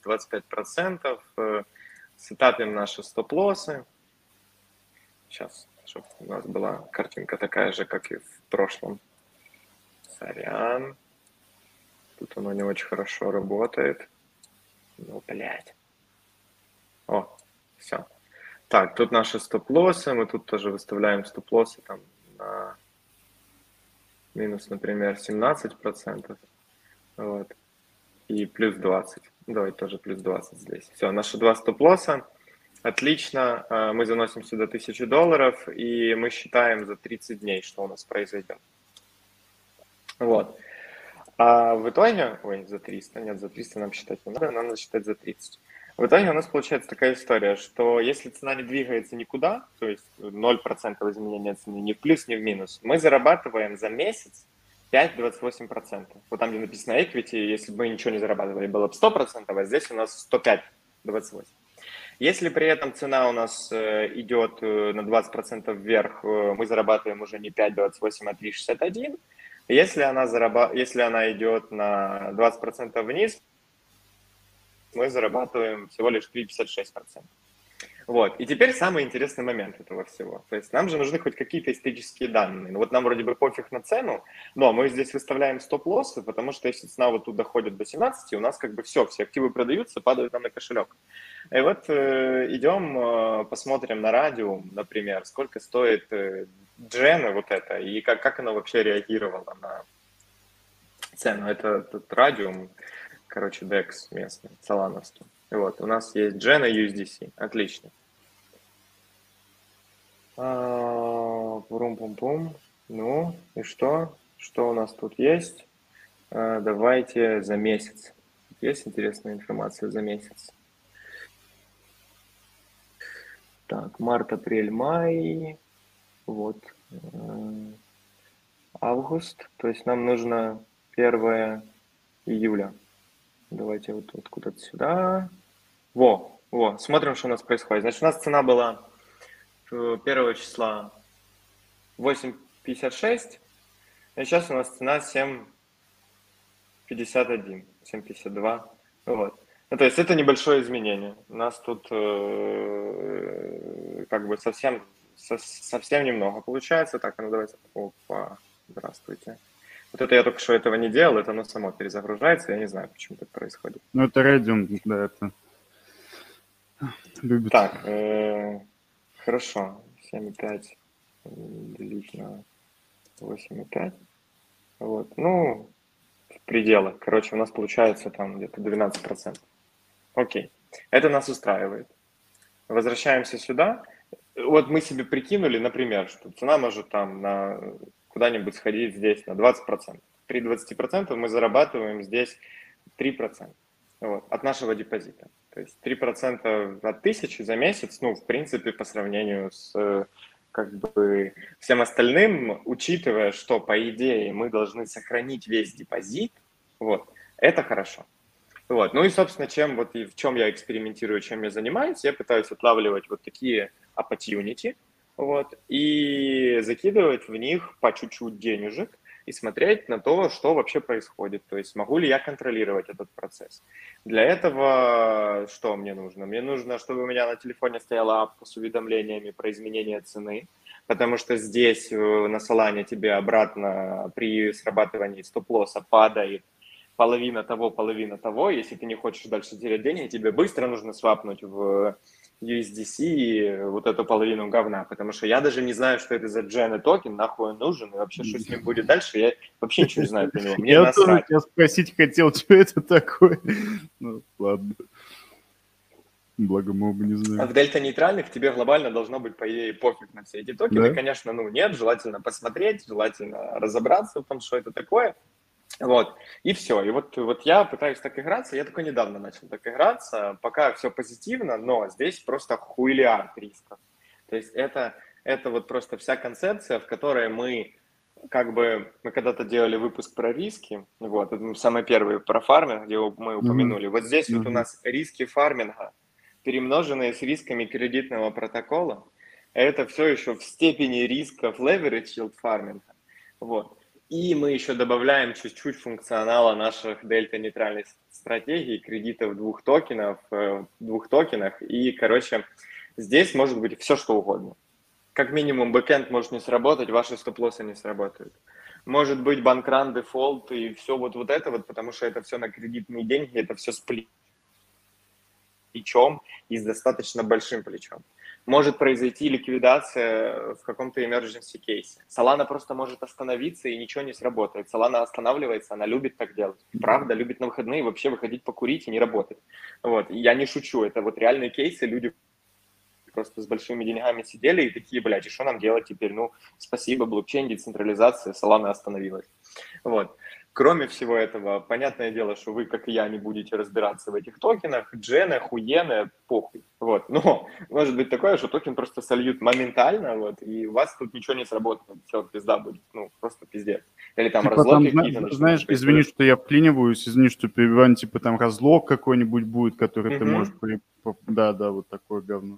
25%, сетапим наши стоп-лоссы. Сейчас, чтобы у нас была картинка такая же, как и в прошлом. Сорян. Тут оно не очень хорошо работает. Ну, блядь. О, все. Так, тут наши стоп-лоссы. Мы тут тоже выставляем стоп-лоссы там на минус, например, 17%. Вот. И плюс 20. Давай тоже плюс 20 здесь. Все, наши два стоп-лосса. Отлично, мы заносим сюда $1000, и мы считаем за 30 дней, что у нас произойдет. Вот. А в итоге, за 300, нет, за 300 нам считать не надо, нам надо считать за 30. В итоге у нас получается такая история, что если цена не двигается никуда, то есть 0% изменения цены ни в плюс, ни в минус, мы зарабатываем за месяц 5,28%. Вот там, где написано equity, если бы мы ничего не зарабатывали, было бы 100%, а здесь у нас 105,28%. Если при этом цена у нас идет на 20% вверх, мы зарабатываем уже не 5,28, а 3,61. Если она идет на 20% вниз, мы зарабатываем всего лишь 3,56%. Вот. И теперь самый интересный момент этого всего. То есть нам же нужны хоть какие-то исторические данные. Ну вот нам вроде бы пофиг на цену, но мы здесь выставляем стоп-лоссы, потому что если цена вот тут доходит до 17, у нас как бы все активы продаются, падают нам на кошелек. И вот идем, посмотрим на радиум, например, сколько стоит Джена вот это, и как она вообще реагировала на цену. Это радиум, короче, DEX местный, солановский. Вот, у нас есть Джена USDC, отлично. Пум-пум-пум. Ну, и что? Что у нас тут есть? Давайте за месяц. Есть интересная информация за месяц? Так, март, апрель, май, вот, август, то есть нам нужно 1 июля. Давайте вот куда-то сюда. Во, смотрим, что у нас происходит. Значит, у нас цена была 1 числа 8,56, а сейчас у нас цена 7,51, 7,52, вот. Ну, то есть это небольшое изменение. У нас тут как бы совсем немного получается. Так, ну давайте. Опа, здравствуйте. Вот это я только что этого не делал, это оно само перезагружается, я не знаю, почему так происходит. Ну, это Radeon, да, это любит. Так, хорошо, 7,5 делить на 8,5, вот, ну, в пределах, короче, у нас получается там где-то 12%. Окей, это нас устраивает. Возвращаемся сюда. Вот мы себе прикинули, например, что цена может там на куда-нибудь сходить здесь на 20%. При 20% мы зарабатываем здесь 3%, вот, от нашего депозита. То есть 3% от 1000 за месяц, ну, в принципе, по сравнению с как бы всем остальным, учитывая, что, по идее, мы должны сохранить весь депозит, вот, это хорошо. Вот. Ну и, собственно, чем вот и в чем я экспериментирую, чем я занимаюсь, я пытаюсь отлавливать вот такие opportunity, вот, и закидывать в них по чуть-чуть денежек и смотреть на то, что вообще происходит, то есть могу ли я контролировать этот процесс. Для этого что мне нужно? Мне нужно, чтобы у меня на телефоне стояла апка с уведомлениями про изменение цены, потому что здесь на Solana тебе обратно при срабатывании стоп-лосса падает половина того, если ты не хочешь дальше терять деньги, тебе быстро нужно свапнуть в USDC вот эту половину говна, потому что я даже не знаю, что это за Джены токен, нахуй он нужен, и вообще, что с ним будет дальше, я вообще ничего не знаю про него, мне Я тоже насрать. тебя спросить хотел, что это такое. Ну, ладно. Благо мы оба не А знаем. в дельта-нейтральных тебе глобально должно быть, по идее, пофиг на все эти токены. Да? Конечно, ну нет, желательно посмотреть, желательно разобраться в том, что это такое. Вот, и все. И вот я пытаюсь так играться, я только недавно начал так играться, пока все позитивно, но здесь просто хуйлиард рисков. То есть это вот просто вся концепция, в которой мы когда-то делали выпуск про риски, вот, это самый первый про фарминг, где мы упомянули. Вот здесь вот у нас риски фарминга, перемноженные с рисками кредитного протокола, это все еще в степени рисков leverage yield фарминга. Вот. И мы еще добавляем чуть-чуть функционала наших дельта-нейтральных стратегий, кредитов двух токенах. И, короче, здесь может быть все, что угодно. Как минимум, бэкэнд может не сработать, ваши стоп-лоссы не сработают. Может быть банкран, дефолт и все вот это вот, потому что это все на кредитные деньги, это все с плечом и с достаточно большим плечом. Может произойти ликвидация в каком-то emergency кейсе. Solana просто может остановиться и ничего не сработает. Solana останавливается, она любит так делать. Правда, любит на выходные вообще выходить покурить и не работать. Вот. Я не шучу, это вот реальные кейсы, люди просто с большими деньгами сидели и такие, блядь, и что нам делать теперь? Ну, спасибо, блокчейн, децентрализация, Solana остановилась. Вот. Кроме всего этого, понятное дело, что вы, как и я, не будете разбираться в этих токенах, дженах, уены, похуй. Вот. Но может быть такое, что токен просто сольют моментально, вот, и у вас тут ничего не сработает, все, пизда будет, ну, просто пиздец. Или там Типа разлоги там, какие-то знаешь, начнутся. извини, что я вклиниваюсь, извини, что перебиваю, типа там разлог какой-нибудь будет, который ты можешь... Да, вот такое говно.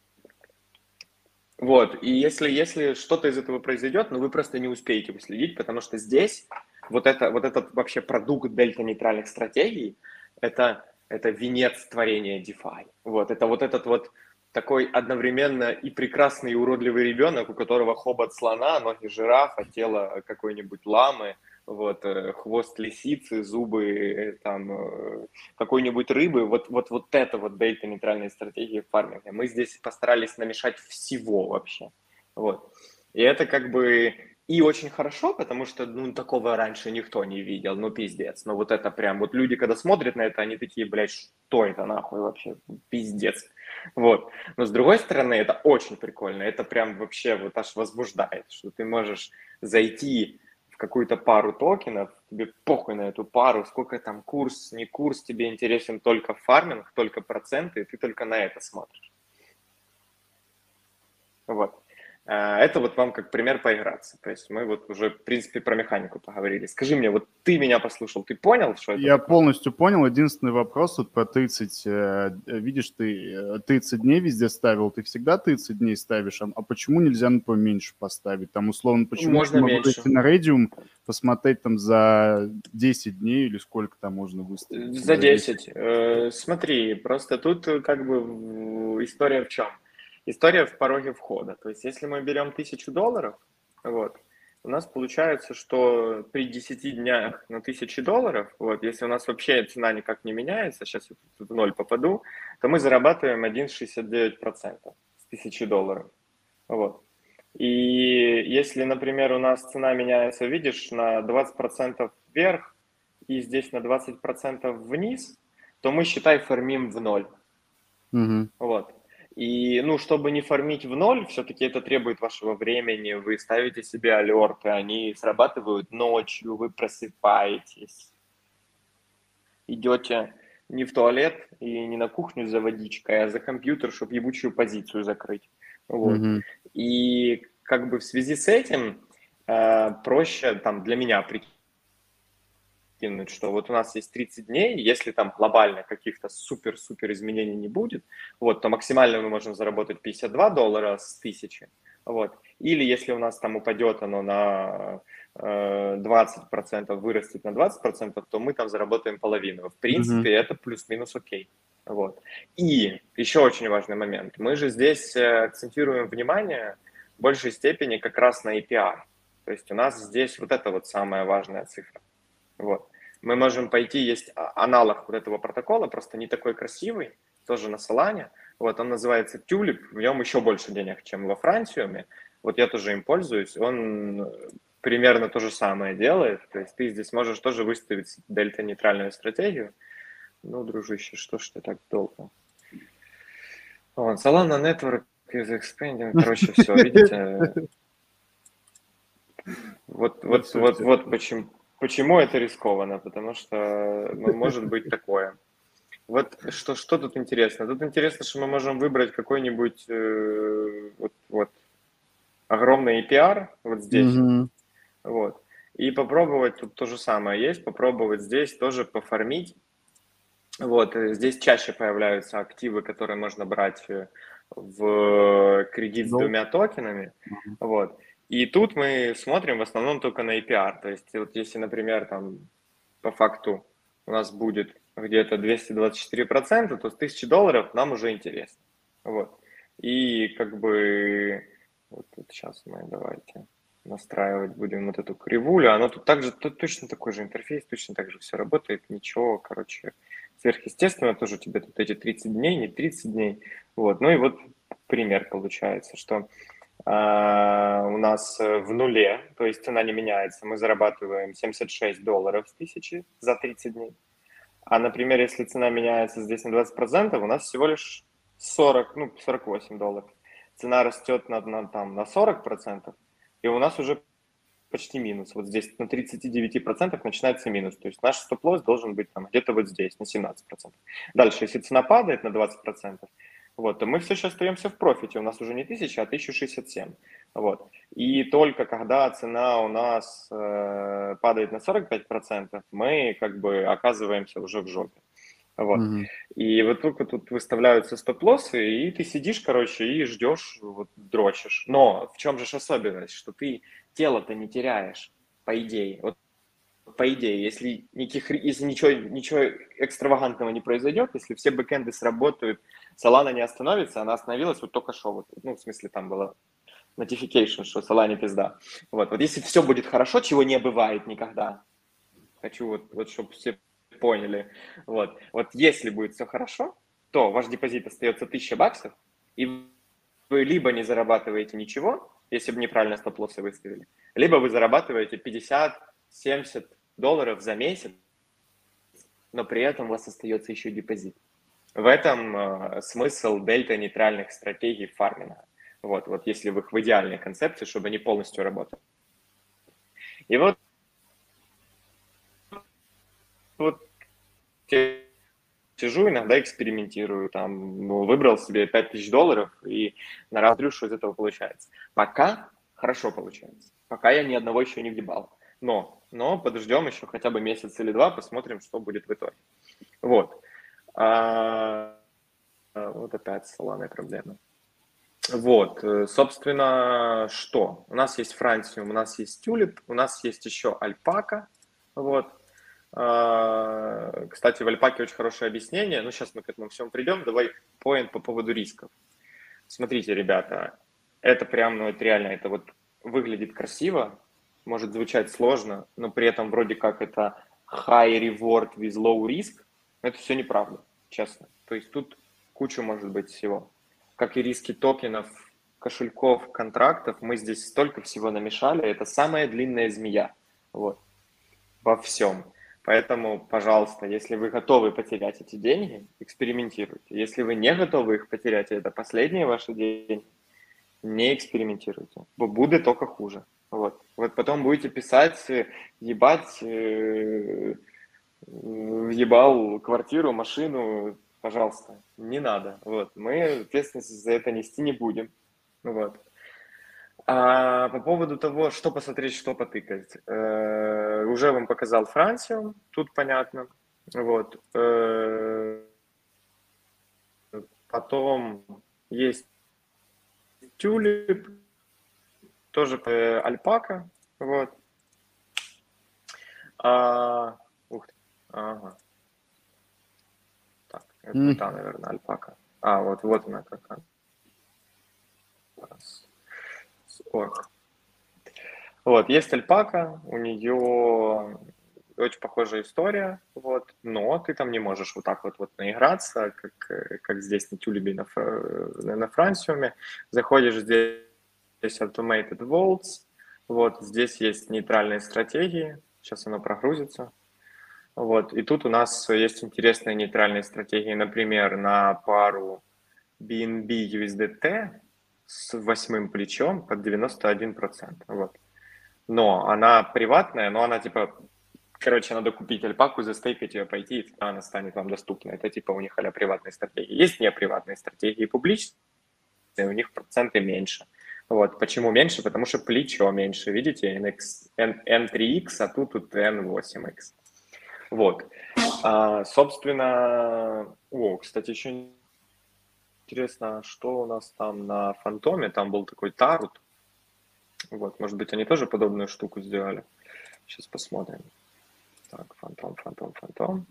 Вот, и если что-то из этого произойдет, ну, вы просто не успеете уследить, потому что здесь вот этот вообще продукт дельта-нейтральных стратегий, это венец творения DeFi. Вот, это вот этот вот такой одновременно и прекрасный, и уродливый ребенок, у которого хобот слона, ноги жирафа, тело какой-нибудь ламы, вот, хвост лисицы, зубы там какой-нибудь рыбы, вот это вот дельта-нейтральные стратегии в фарминге. Мы здесь постарались намешать всего вообще, вот. И это как бы и очень хорошо, потому что, ну, такого раньше никто не видел, ну, пиздец. Но вот это прям, вот люди, когда смотрят на это, они такие, блядь, что это нахуй вообще, пиздец. Вот. Но с другой стороны, это очень прикольно, это прям вообще вот аж возбуждает, что ты можешь зайти в какую-то пару токенов, тебе похуй на эту пару, сколько там курс, не курс, тебе интересен только фарминг, только проценты, и ты только на это смотришь. Вот. Это вот вам как пример поиграться. То есть мы вот уже, в принципе, про механику поговорили. Скажи мне, вот ты меня послушал, ты понял, что это Я такое? полностью понял. Единственный вопрос вот про 30. Видишь, ты 30 дней везде ставил. Ты всегда 30 дней ставишь? А почему нельзя, ну, поменьше поставить? Там, условно, почему я Можно не могу меньше. зайти на Radium, посмотреть там за 10 дней или сколько там можно выставить? Или За за 10? 10. Смотри, просто тут как бы история в чем? История в пороге входа. То есть если мы берем $1000, вот, у нас получается, что при 10 днях на $1000, вот, если у нас вообще цена никак не меняется, сейчас я тут в ноль попаду, то мы зарабатываем 1,69% с $1000. Вот. И если, например, у нас цена меняется, видишь, на 20% вверх и здесь на 20% вниз, то мы, считай, фармим в ноль. Угу. Вот. И, ну, чтобы не фармить в ноль, все-таки это требует вашего времени, вы ставите себе алерты, они срабатывают ночью, вы просыпаетесь, идете не в туалет и не на кухню за водичкой, а за компьютер, чтобы ебучую позицию закрыть. Вот. Угу. И как бы в связи с этим проще там для меня прикинуть, что вот у нас есть 30 дней, если там глобально каких-то супер-супер изменений не будет, вот, то максимально мы можем заработать $52 с 1000, вот. Или если у нас там упадет оно на 20%, вырастет на 20%, то мы там заработаем половину. В Угу. принципе, это плюс-минус окей. Вот. И еще очень важный момент. Мы же здесь акцентируем внимание в большей степени как раз на APR. То есть у нас здесь вот это вот самая важная цифра. Вот. Мы можем пойти, есть аналог вот этого протокола, просто не такой красивый, тоже на Solana. Вот, он называется Tulip, в нем еще больше денег, чем во Франциуме. Вот я тоже им пользуюсь, он примерно то же самое делает. То есть ты здесь можешь тоже выставить дельта-нейтральную стратегию. Ну, дружище, что ж ты так долго? Вот, Solana Network is expanding. Короче, все, видите? Вот, Ну, вот, все, вот, все. вот почему это рискованно, потому что ну, может быть такое. Вот что тут интересно? Тут интересно, что мы можем выбрать какой-нибудь вот огромный APR вот здесь, Угу. вот, и попробовать тут то же самое есть, попробовать здесь тоже пофармить. Вот, здесь чаще появляются активы, которые можно брать в кредит с Долг. 2 токенами, Ага. вот. И тут мы смотрим в основном только на APR, то есть вот если, например, там по факту у нас будет где-то 224%, то с $1000 нам уже интересно. Вот. И как бы вот тут сейчас мы давайте настраивать будем вот эту кривулю. Она тут точно такой же интерфейс, точно так же все работает, ничего, короче, сверхъестественно, тоже тебе тут эти 30 дней, не 30 дней. Вот. Ну и вот пример получается, что у нас в нуле, то есть цена не меняется, мы зарабатываем $76 с 1000 за 30 дней. А, например, если цена меняется здесь на 20%, у нас всего лишь 40, ну, $48. Цена растет там, на 40%, и у нас уже почти минус. Вот здесь на 39% начинается минус. То есть наш стоп-лосс должен быть там где-то вот здесь, на 17%. Дальше, если цена падает на 20%, вот, то мы все еще остаемся в профите. У нас уже не 1000, а 1067. Вот. И только когда цена у нас падает на 45%, мы как бы оказываемся уже в жопе. Вот. Угу. И вот только тут выставляются стоп-лоссы, и ты сидишь, короче, и ждешь, вот, дрочишь. Но в чем же особенность, что ты тело-то не теряешь, по идее. Вот по идее, если ничего экстравагантного не произойдет, если все бэкэнды сработают, Solana не остановится, она остановилась вот только что, вот, ну, в смысле, там было notification, что Solana пизда. Вот если все будет хорошо, чего не бывает никогда, хочу вот чтобы все поняли, вот если будет все хорошо, то ваш депозит остается $1000, и вы либо не зарабатываете ничего, если бы неправильно стоп-лоссы выставили, либо вы зарабатываете $50-70 за месяц, но при этом у вас остается еще депозит. В этом смысл дельта-нейтральных стратегий фарминга. Вот если в их в идеальной концепции, чтобы они полностью работали. И вот сижу, иногда экспериментирую, там, ну, выбрал себе $5000 и на раз смотрю, что из этого получается. Пока хорошо получается, пока я ни одного еще не въебал. Но подождем еще хотя бы месяц или два, посмотрим, что будет в итоге. Вот. Вот опять с Solana проблема. Вот, собственно, что? У нас есть Франсиум, у нас есть Тюлип, у нас есть еще Альпака. Вот. Кстати, в Альпаке очень хорошее объяснение. Ну, сейчас мы к этому всему придем. Давай поинт по поводу рисков. Смотрите, ребята, это прям, ну, это реально, это вот выглядит красиво, может звучать сложно, но при этом вроде как это high reward with low risk. Но это все неправда, честно. То есть тут куча может быть всего. Как и риски токенов, кошельков, контрактов, мы здесь столько всего намешали. Это самая длинная змея. Вот. Во всем. Поэтому, пожалуйста, если вы готовы потерять эти деньги, экспериментируйте. Если вы не готовы их потерять, и это последние ваши деньги, не экспериментируйте. Будет только хуже. Вот. Вот потом будете писать, ебать, въебал квартиру, машину, пожалуйста, не надо. Вот. Мы ответственность за это нести не будем. Вот. А по поводу того, что посмотреть, что потыкать. Уже вам показал Франсиум, тут понятно. Вот. Потом есть Тюлип, тоже Альпака. Вот. Ух ты. Ага. Так, это не та, наверное, Альпака. Вот она какая. Орг. Вот, есть Альпака, у нее очень похожая история, вот, но ты там не можешь вот так вот наиграться, как здесь на Тюлебе, на Франсиуме. Заходишь здесь Automated Vaults, вот, здесь есть нейтральные стратегии, сейчас оно прогрузится. Вот, и тут у нас есть интересные нейтральные стратегии, например, на пару BNB USDT с 8 плечом под 91%, вот. Но она приватная, но она типа, короче, надо купить альпаку, застейкать ее, пойти, и тогда она станет вам доступна. Это типа у них а-ля приватные стратегии. Есть неприватные стратегии, публичные, у них проценты меньше. Вот. Почему меньше? Потому что плечо меньше. Видите, N3X, а тут N8X. Вот. Собственно, кстати, еще интересно, что у нас там на Фантоме. Там был такой Тарут. Вот, может быть, они тоже подобную штуку сделали. Сейчас посмотрим. Так, Фантом.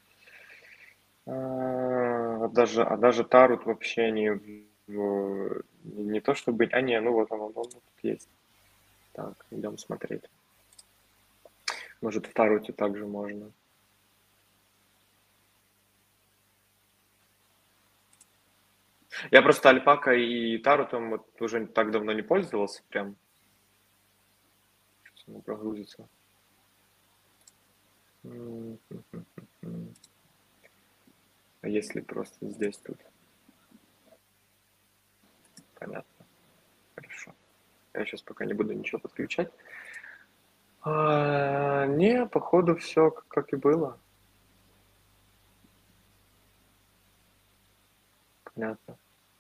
Даже Тарут вообще не то чтобы... ну вот он тут есть. Так, идем смотреть. Может, в Таруте также можно. Я просто Альпака и Тарутом вот уже так давно не пользовался прям. Сейчас оно прогрузится. А если просто здесь тут? Понятно. Хорошо. Я сейчас пока не буду ничего подключать. Не, походу все как и было. Понятно.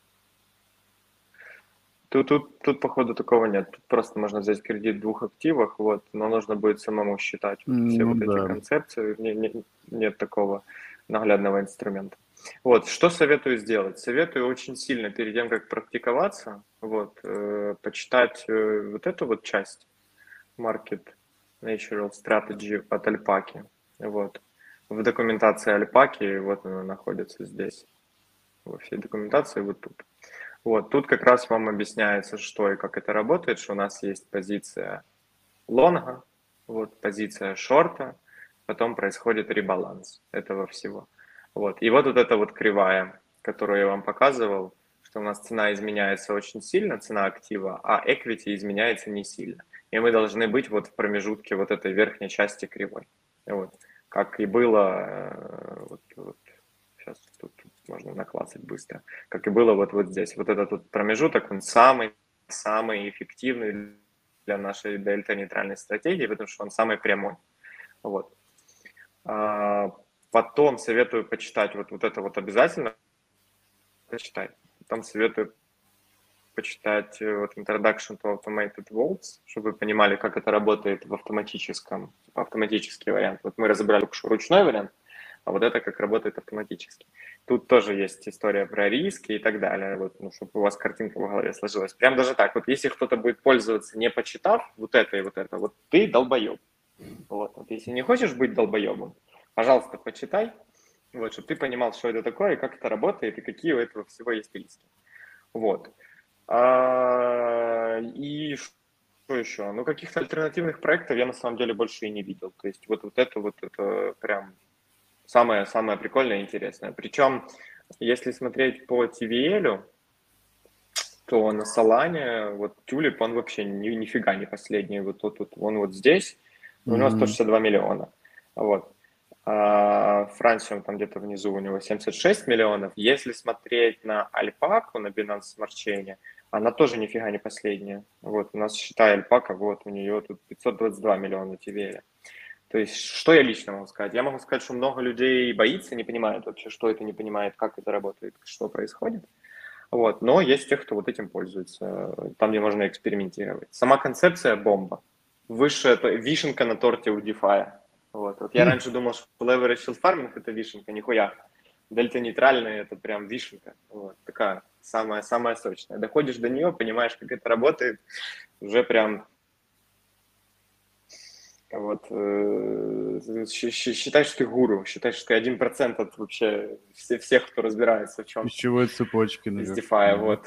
Тут походу такого нет. Тут просто можно взять кредит в 2 активах, вот, но нужно будет самому считать все Ну вот эти да. концепции. Нет такого наглядного инструмента. Вот, что советую сделать? Советую очень сильно перед тем, как практиковаться, вот, почитать вот эту вот часть Market Natural Strategy от Альпаки. Вот. В документации Альпаки, вот она находится здесь. Во всей документации вот тут. Вот, тут как раз вам объясняется, что и как это работает, что у нас есть позиция лонга, вот, позиция шорта, потом происходит ребаланс этого всего. Вот, и вот эта вот кривая, которую я вам показывал, что у нас цена изменяется очень сильно, цена актива, а equity изменяется не сильно. И мы должны быть вот в промежутке вот этой верхней части кривой. Вот, как и было, сейчас тут можно наклацать быстро, как и было вот здесь. Вот этот вот промежуток, он самый эффективный для нашей дельта-нейтральной стратегии, потому что он самый прямой. Вот. Потом советую почитать вот это вот обязательно почитать. Потом советую почитать вот Introduction to Automated Vaults, чтобы вы понимали, как это работает в автоматическом, автоматический вариант. Вот мы разобрали ручной вариант, а вот это как работает автоматически. Тут тоже есть история про риски и так далее, вот, ну, чтобы у вас картинка в голове сложилась. Прям даже так, вот если кто-то будет пользоваться, не почитав вот это и вот это, вот ты долбоеб. Вот если не хочешь быть долбоебом, пожалуйста, почитай, вот, чтобы ты понимал, что это такое, и как это работает, и какие у этого всего есть риски. Вот. И что еще? Ну, каких-то альтернативных проектов я на самом деле больше и не видел. То есть вот это прям самое прикольное и интересное. Причем, если смотреть по TVL, то на Solana вот Tulip, он вообще нифига не последний. Вот он вот здесь, у него 162 миллиона. Вот. А Francium там где-то внизу у него 76 миллионов. Если смотреть на Альпаку, на Binance Smart Chain, она тоже нифига не последняя. Вот, у нас, считай, Альпака, вот, у нее тут 522 миллиона TVL. То есть, что я лично могу сказать? Я могу сказать, что много людей боится, не понимает вообще, что это, не понимает, как это работает, что происходит. Вот, но есть те, кто вот этим пользуется, там, где можно экспериментировать. Сама концепция бомба. Высшая вишенка на торте у DeFi. Вот я раньше думал, что leverage shield farming это вишенка, нихуя. Дельта нейтральная это прям вишенка. Вот, такая самая сочная. Доходишь до нее, понимаешь, как это работает, уже прям вот, считай, что ты гуру, считай, что ты 1% от вообще всех, кто разбирается в чем-то. Пищевой цепочки, Из наверное. DeFi, вот.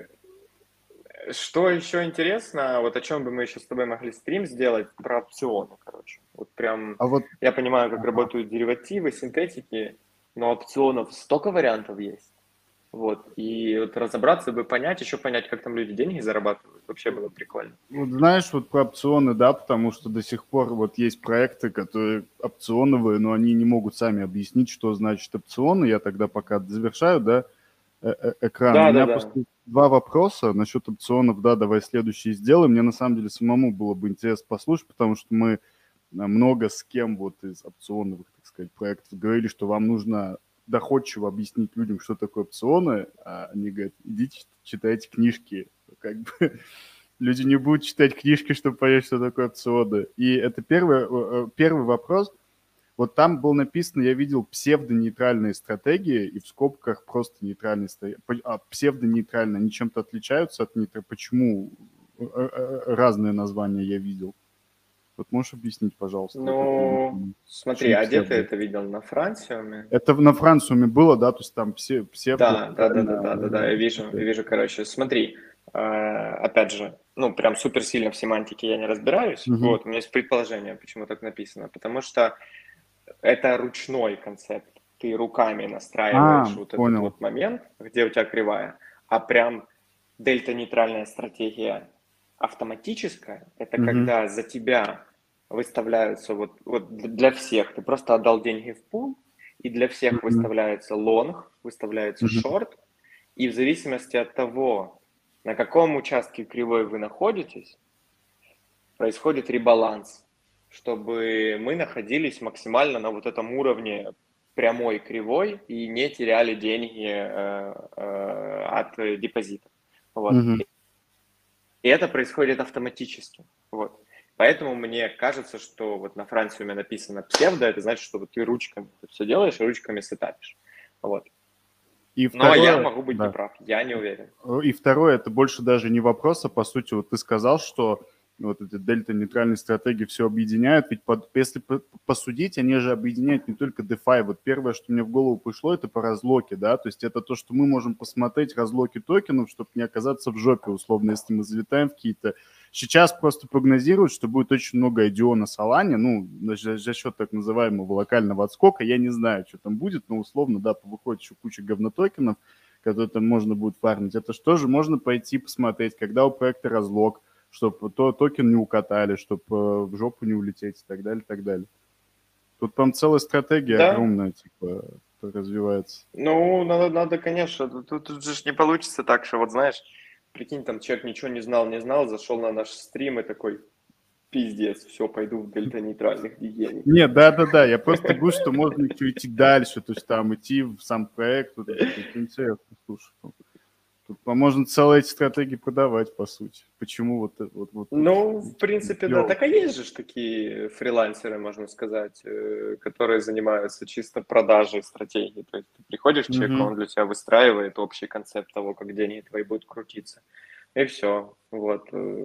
Что еще интересно, вот о чем бы мы еще с тобой могли стрим сделать, про опционы, короче. Вот прям, А вот я понимаю, как работают деривативы, синтетики, но опционов столько вариантов есть. Вот, и вот разобраться бы, еще понять, как там люди деньги зарабатывают, вообще было прикольно. Вот знаешь, вот про опционы, да, потому что до сих пор вот есть проекты, которые опционовые, но они не могут сами объяснить, что значит опционы. Я тогда пока завершаю, да, экран. У меня Да. просто два вопроса насчет опционов, да, давай следующий сделаем. Мне на самом деле самому было бы интересно послушать, потому что мы много с кем вот из опционовых, так сказать, проектов говорили, что вам нужно доходчиво объяснить людям, что такое опционы, а они говорят, идите читайте книжки, как бы люди не будут читать книжки, чтобы понять, что такое опционы. И это первый вопрос. Вот там было написано, я видел псевдонейтральные стратегии, и в скобках просто нейтральные стратегии. А псевдонейтральные, они чем-то отличаются от нейтральных? Почему разные названия я видел? Вот можешь объяснить, пожалуйста? Ну, смотри, а где ты это видел? На Франциуме? Это на Франциуме было, да? То есть там псевдо... Да, я вижу, короче, смотри, опять же, ну, прям супер сильно в семантике я не разбираюсь, вот, у меня есть предположение, почему так написано, потому что это ручной концепт, ты руками настраиваешь вот этот понял. вот момент, где у тебя кривая, а прям дельта-нейтральная стратегия автоматическая, это когда за тебя выставляются вот для всех, ты просто отдал деньги в пул, и для всех выставляется лонг, выставляется шорт, и в зависимости от того, на каком участке кривой вы находитесь, происходит ребаланс, чтобы мы находились максимально на вот этом уровне прямой кривой и не теряли деньги от депозита. Вот. И это происходит автоматически. Вот. Поэтому мне кажется, что вот на Франциуме написано псевдо, это значит, что вот ты ручками все делаешь и ручками сетапишь. Вот. И второе, но я могу быть неправ, я не уверен. И второе, это больше даже не вопрос, а по сути, вот ты сказал, что вот эти дельта-нейтральные стратегии все объединяют, ведь если посудить, они же объединяют не только DeFi. Вот первое, что мне в голову пришло, это по разлоке, да, то есть это то, что мы можем посмотреть разлоки токенов, чтобы не оказаться в жопе, условно, если мы залетаем в какие-то... Сейчас просто прогнозируют, что будет очень много IDO на Solana, ну, за счет так называемого локального отскока, я не знаю, что там будет, но условно, да, выходит еще куча говнотокенов, которые там можно будет фармить. Это что же можно пойти посмотреть, когда у проекта разлог, чтобы токен не укатали, чтобы в жопу не улететь и так далее, и так далее. Тут там целая стратегия огромная, типа, развивается. Ну, надо, конечно, тут же не получится так, что вот знаешь, прикинь, там человек ничего не знал, зашел на наш стрим и такой, Пиздец, все, пойду в дельта-нейтральных денег. Нет, да, я просто говорю, что можно еще идти дальше, то есть там идти в сам проект, вот это интересно, слушай. Тут можно целые эти стратегии продавать, по сути. Почему вот Ну, в принципе, да. делать? Так а есть же такие фрилансеры, можно сказать, которые занимаются чисто продажей стратегий. То есть ты приходишь к человеку, он для тебя выстраивает общий концепт того, как деньги твои будут крутиться. И все. Вот.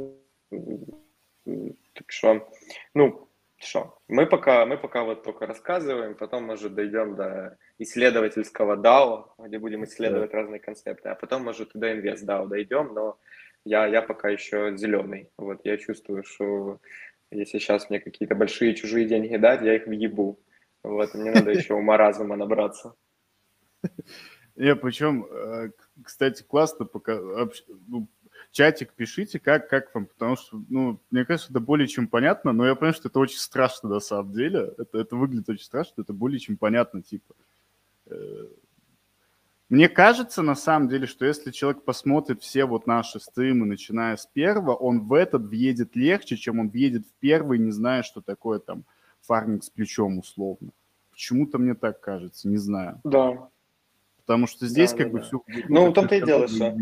Так что, ну, что, мы пока вот только рассказываем, потом, может, дойдем до исследовательского DAO, где будем исследовать разные концепты, а потом, может, и до Invest DAO дойдем, но я пока еще зеленый. Вот, я чувствую, что если сейчас мне какие-то большие чужие деньги дать, я их въебу. Вот, и мне надо еще ума разума набраться. Причем, кстати, классно, пока чатик пишите, как вам, потому что, мне кажется, это более чем понятно, но я понимаю, что это очень страшно на самом деле, это выглядит очень страшно, это более чем понятно, типа. Мне кажется, на самом деле, что если человек посмотрит все вот наши стримы, начиная с первого, он в этот въедет легче, чем он въедет в первый, не зная, что такое там фарминг с плечом условно. Почему-то мне так кажется, не знаю. Да. Потому что здесь Да. все... Ну, в том-то и дело, что...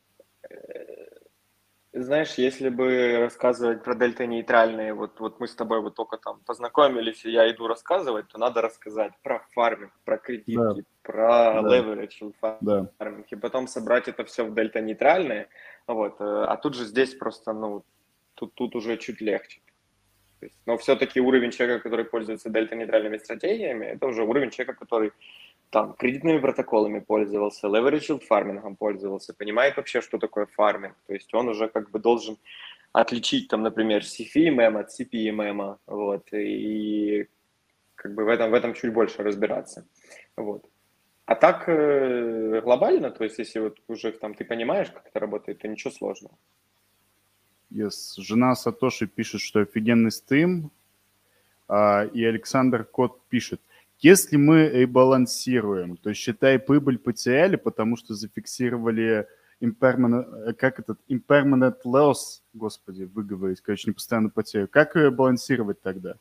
Знаешь, если бы рассказывать про дельта-нейтральные, вот мы с тобой вот только там познакомились, и я иду рассказывать, то надо рассказать про фарминг, про кредитки, про leverage фарминг, и потом собрать это все в дельта-нейтральные. Вот. А тут же здесь просто, тут уже чуть легче. То есть, но все-таки уровень человека, который пользуется дельта-нейтральными стратегиями, это уже уровень человека, который там кредитными протоколами пользовался, leveraged фармингом пользовался, понимает вообще, что такое фарминг. То есть он уже как бы должен отличить там, например, CFMM от CPMM, вот, и как бы в этом чуть больше разбираться. Вот. А так глобально, то есть если вот уже там ты понимаешь, как это работает, то ничего сложного. Yes. Жена Сатоши пишет, что офигенный стрим, и Александр Кот пишет, если мы ребалансируем, то считай, прибыль потеряли, потому что зафиксировали impermanent loss, господи, выговорить, короче, непостоянную потерю. Как ее балансировать тогда?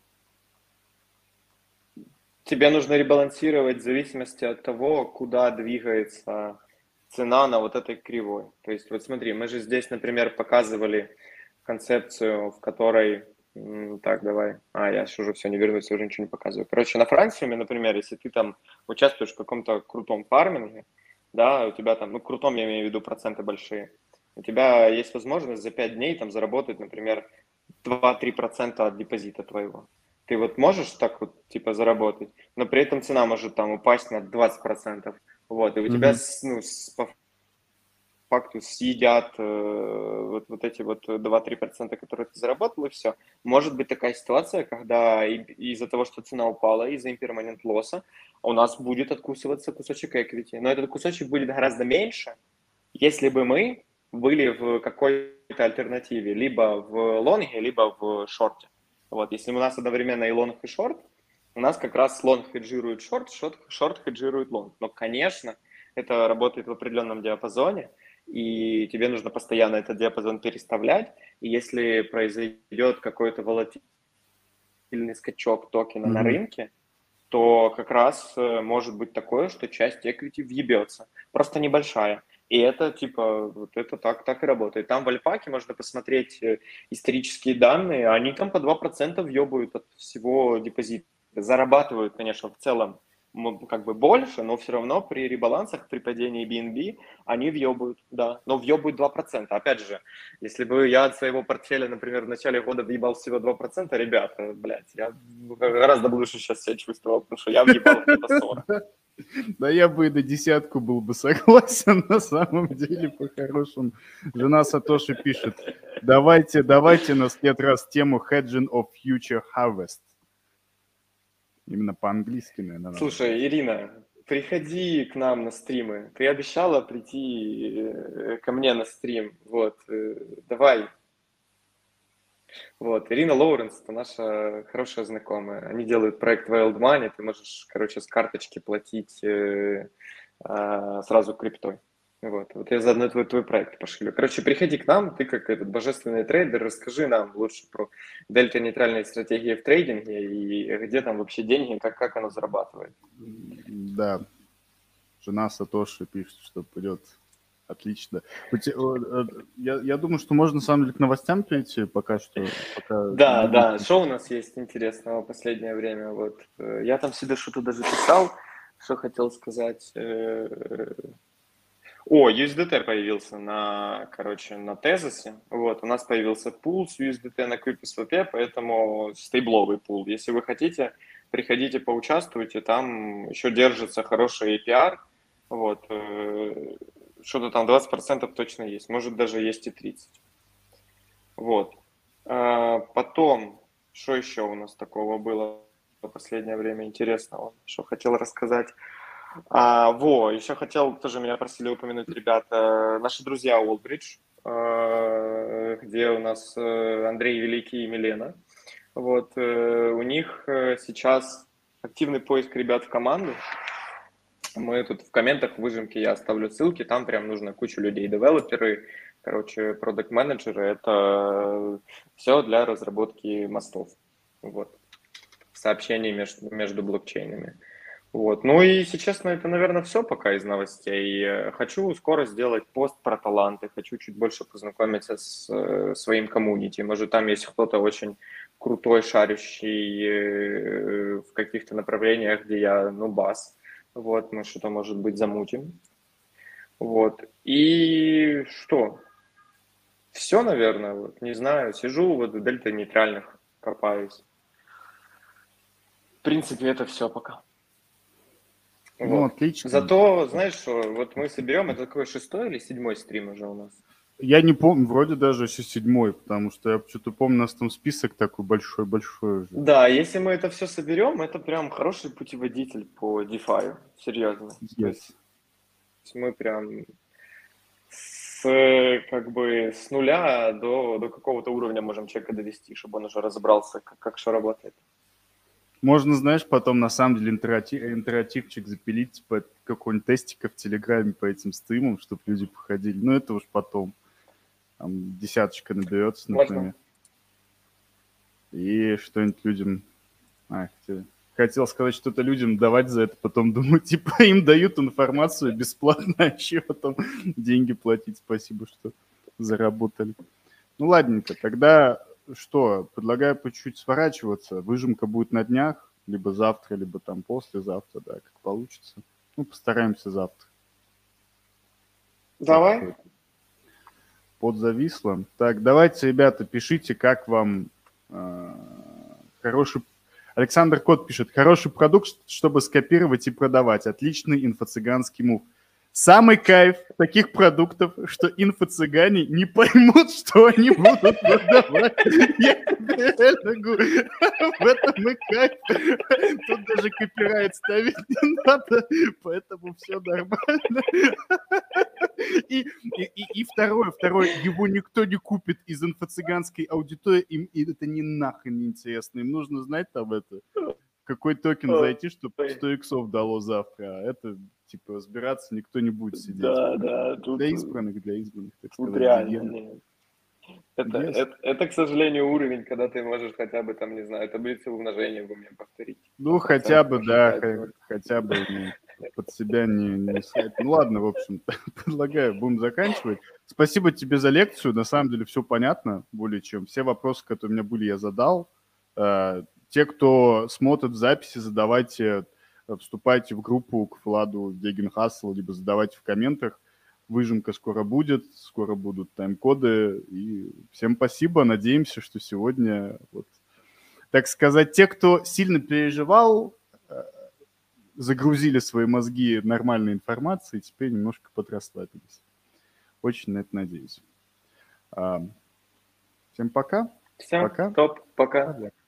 Тебе нужно ребалансировать в зависимости от того, куда двигается цена на вот этой кривой. То есть вот смотри, мы же здесь, например, показывали концепцию, в которой... Так, давай. Я же уже все, не вернусь, я уже ничего не показываю. Короче, на Франциуме, например, если ты там участвуешь в каком-то крутом фарминге, да, у тебя там, крутом я имею в виду проценты большие, у тебя есть возможность за 5 дней там заработать, например, 2-3% от депозита твоего. Ты вот можешь так вот, типа, заработать, но при этом цена может там упасть на 20%. Вот, и у тебя, по факту съедят вот эти вот 2-3%, которые ты заработал, и все. Может быть такая ситуация, когда из-за того, что цена упала, из-за impermanent лосса, у нас будет откусываться кусочек equity. Но этот кусочек будет гораздо меньше, если бы мы были в какой-то альтернативе, либо в лонге, либо в шорте. Вот, если у нас одновременно и лонг, и шорт, у нас как раз лонг хеджирует шорт, шорт хеджирует лонг. Но, конечно, это работает в определенном диапазоне, и тебе нужно постоянно этот диапазон переставлять, и если произойдет какой-то волатильный скачок токена на рынке, то как раз может быть такое, что часть equity въебется, просто небольшая. И это типа, вот это так и работает. Там в Альпаке можно посмотреть исторические данные, они там по 2% въебают от всего депозита. Зарабатывают, конечно, в целом как бы больше, но все равно при ребалансах, при падении BNB они въебают, да, но въебают 2%. Опять же, если бы я от своего портфеля, например, в начале года въебал всего 2%, ребята, блядь, я гораздо лучше сейчас себя чувствовал, потому что я въебал где-то 40. Да я бы и на 10 был бы согласен, на самом деле, по-хорошему. Жена Сатоши пишет, давайте на следующий раз тему hedging of future harvest. Именно по-английски, наверное. Слушай, Ирина, приходи к нам на стримы. Ты обещала прийти ко мне на стрим. Вот, давай. Вот, Ирина Лоуренс, это наша хорошая знакомая. Они делают проект Wild Money. Ты можешь, короче, с карточки платить сразу криптой. Вот я заодно твой проект пошлю. Короче, приходи к нам, ты как этот божественный трейдер, расскажи нам лучше про дельта-нейтральные стратегии в трейдинге и где там вообще деньги, как оно зарабатывает. Да, жена Сатоши пишет, что пойдет отлично. Я думаю, что можно, на самом деле, к новостям перейти пока что. Да, что у нас есть интересного в последнее время? Вот. Я там себе что-то даже писал, что хотел сказать. USDT появился на Тезосе. Вот, у нас появился пул с USDT на QuickSwap, поэтому стейбловый пул. Если вы хотите, приходите, поучаствуйте. Там еще держится хороший APR. Вот, что-то там 20% точно есть. Может, даже есть и 30%. Вот. Потом, что еще у нас такого было в последнее время интересного, что хотел рассказать. Еще хотел, тоже меня просили упомянуть, ребята, наши друзья Oldbridge, где у нас Андрей Великий и Милена. Вот, у них сейчас активный поиск ребят в команду. Мы тут в комментах в выжимке я оставлю ссылки, там прям нужно кучу людей, девелоперы, продакт-менеджеры, это все для разработки мостов, вот, сообщений между блокчейнами. Вот. Ну и, если честно, это, наверное, все пока из новостей. Хочу скоро сделать пост про таланты, хочу чуть больше познакомиться с своим комьюнити. Может, там есть кто-то очень крутой, шарящий в каких-то направлениях, где я, бас. Вот, мы что-то, может быть, замутим. Вот. И что? Все, наверное, вот, не знаю. Сижу вот в дельта-нейтральных, копаюсь. В принципе, это все пока. Ну, Вот. отлично. Зато, знаешь, что вот мы соберем, это какой 6-й или 7-й стрим уже у нас? Я не помню, вроде даже еще 7-й, потому что я что-то помню, у нас там список такой большой-большой уже. Да, если мы это все соберем, это прям хороший путеводитель по DeFi, серьезно. Yes. То есть мы прям с нуля до какого-то уровня можем человека довести, чтобы он уже разобрался, как что работает. Можно, знаешь, потом на самом деле интерактивчик запилить, типа какой-нибудь тестика в Телеграме по этим стримам, чтобы люди походили. Но это уж потом. Там 10 наберется, например. Можно. И что-нибудь людям... Хотел сказать что-то людям давать за это, потом думаю, типа им дают информацию бесплатно, а еще потом деньги платить. Спасибо, что заработали. Ну, ладненько, тогда что? Предлагаю по чуть-чуть сворачиваться. Выжимка будет на днях, либо завтра, либо там послезавтра, да, как получится. Ну, постараемся завтра. Давай. Подзависло. Так, давайте, ребята, пишите, как вам хороший... Александр Кот пишет, хороший продукт, чтобы скопировать и продавать. Отличный инфо-цыганский мув. Самый кайф таких продуктов, что инфо-цыгане не поймут, что они будут продавать. Я тебе реально говорю, в этом и кайф. Тут даже копирайт ставить не надо, поэтому все нормально. И второе, его никто не купит из инфо-цыганской аудитории, им это не нахрен не интересно. Им нужно знать там это, какой токен зайти, чтобы 100 иксов дало завтра. А это, типа, разбираться никто не будет сидеть. Да. Тут... Для избранных, так сказать. Тут реально нет. Это, к сожалению, уровень, когда ты можешь хотя бы, там, не знаю, таблицу умножения в уме повторить. Ну, хотя бы, да, хотя бы под себя не ссать. Ну, ладно, в общем, предлагаю, будем заканчивать. Спасибо тебе за лекцию, на самом деле все понятно более чем. Все вопросы, которые у меня были, я задал. Те, кто смотрит в записи, задавайте, вступайте в группу к Владу Дегин Хассел, либо задавайте в комментах. Выжимка скоро будет, скоро будут тайм-коды. И всем спасибо, надеемся, что сегодня, вот, так сказать, те, кто сильно переживал, загрузили свои мозги нормальной информацией, теперь немножко подрасслабились. Очень на это надеюсь. Всем пока. Всем пока. Топ, пока.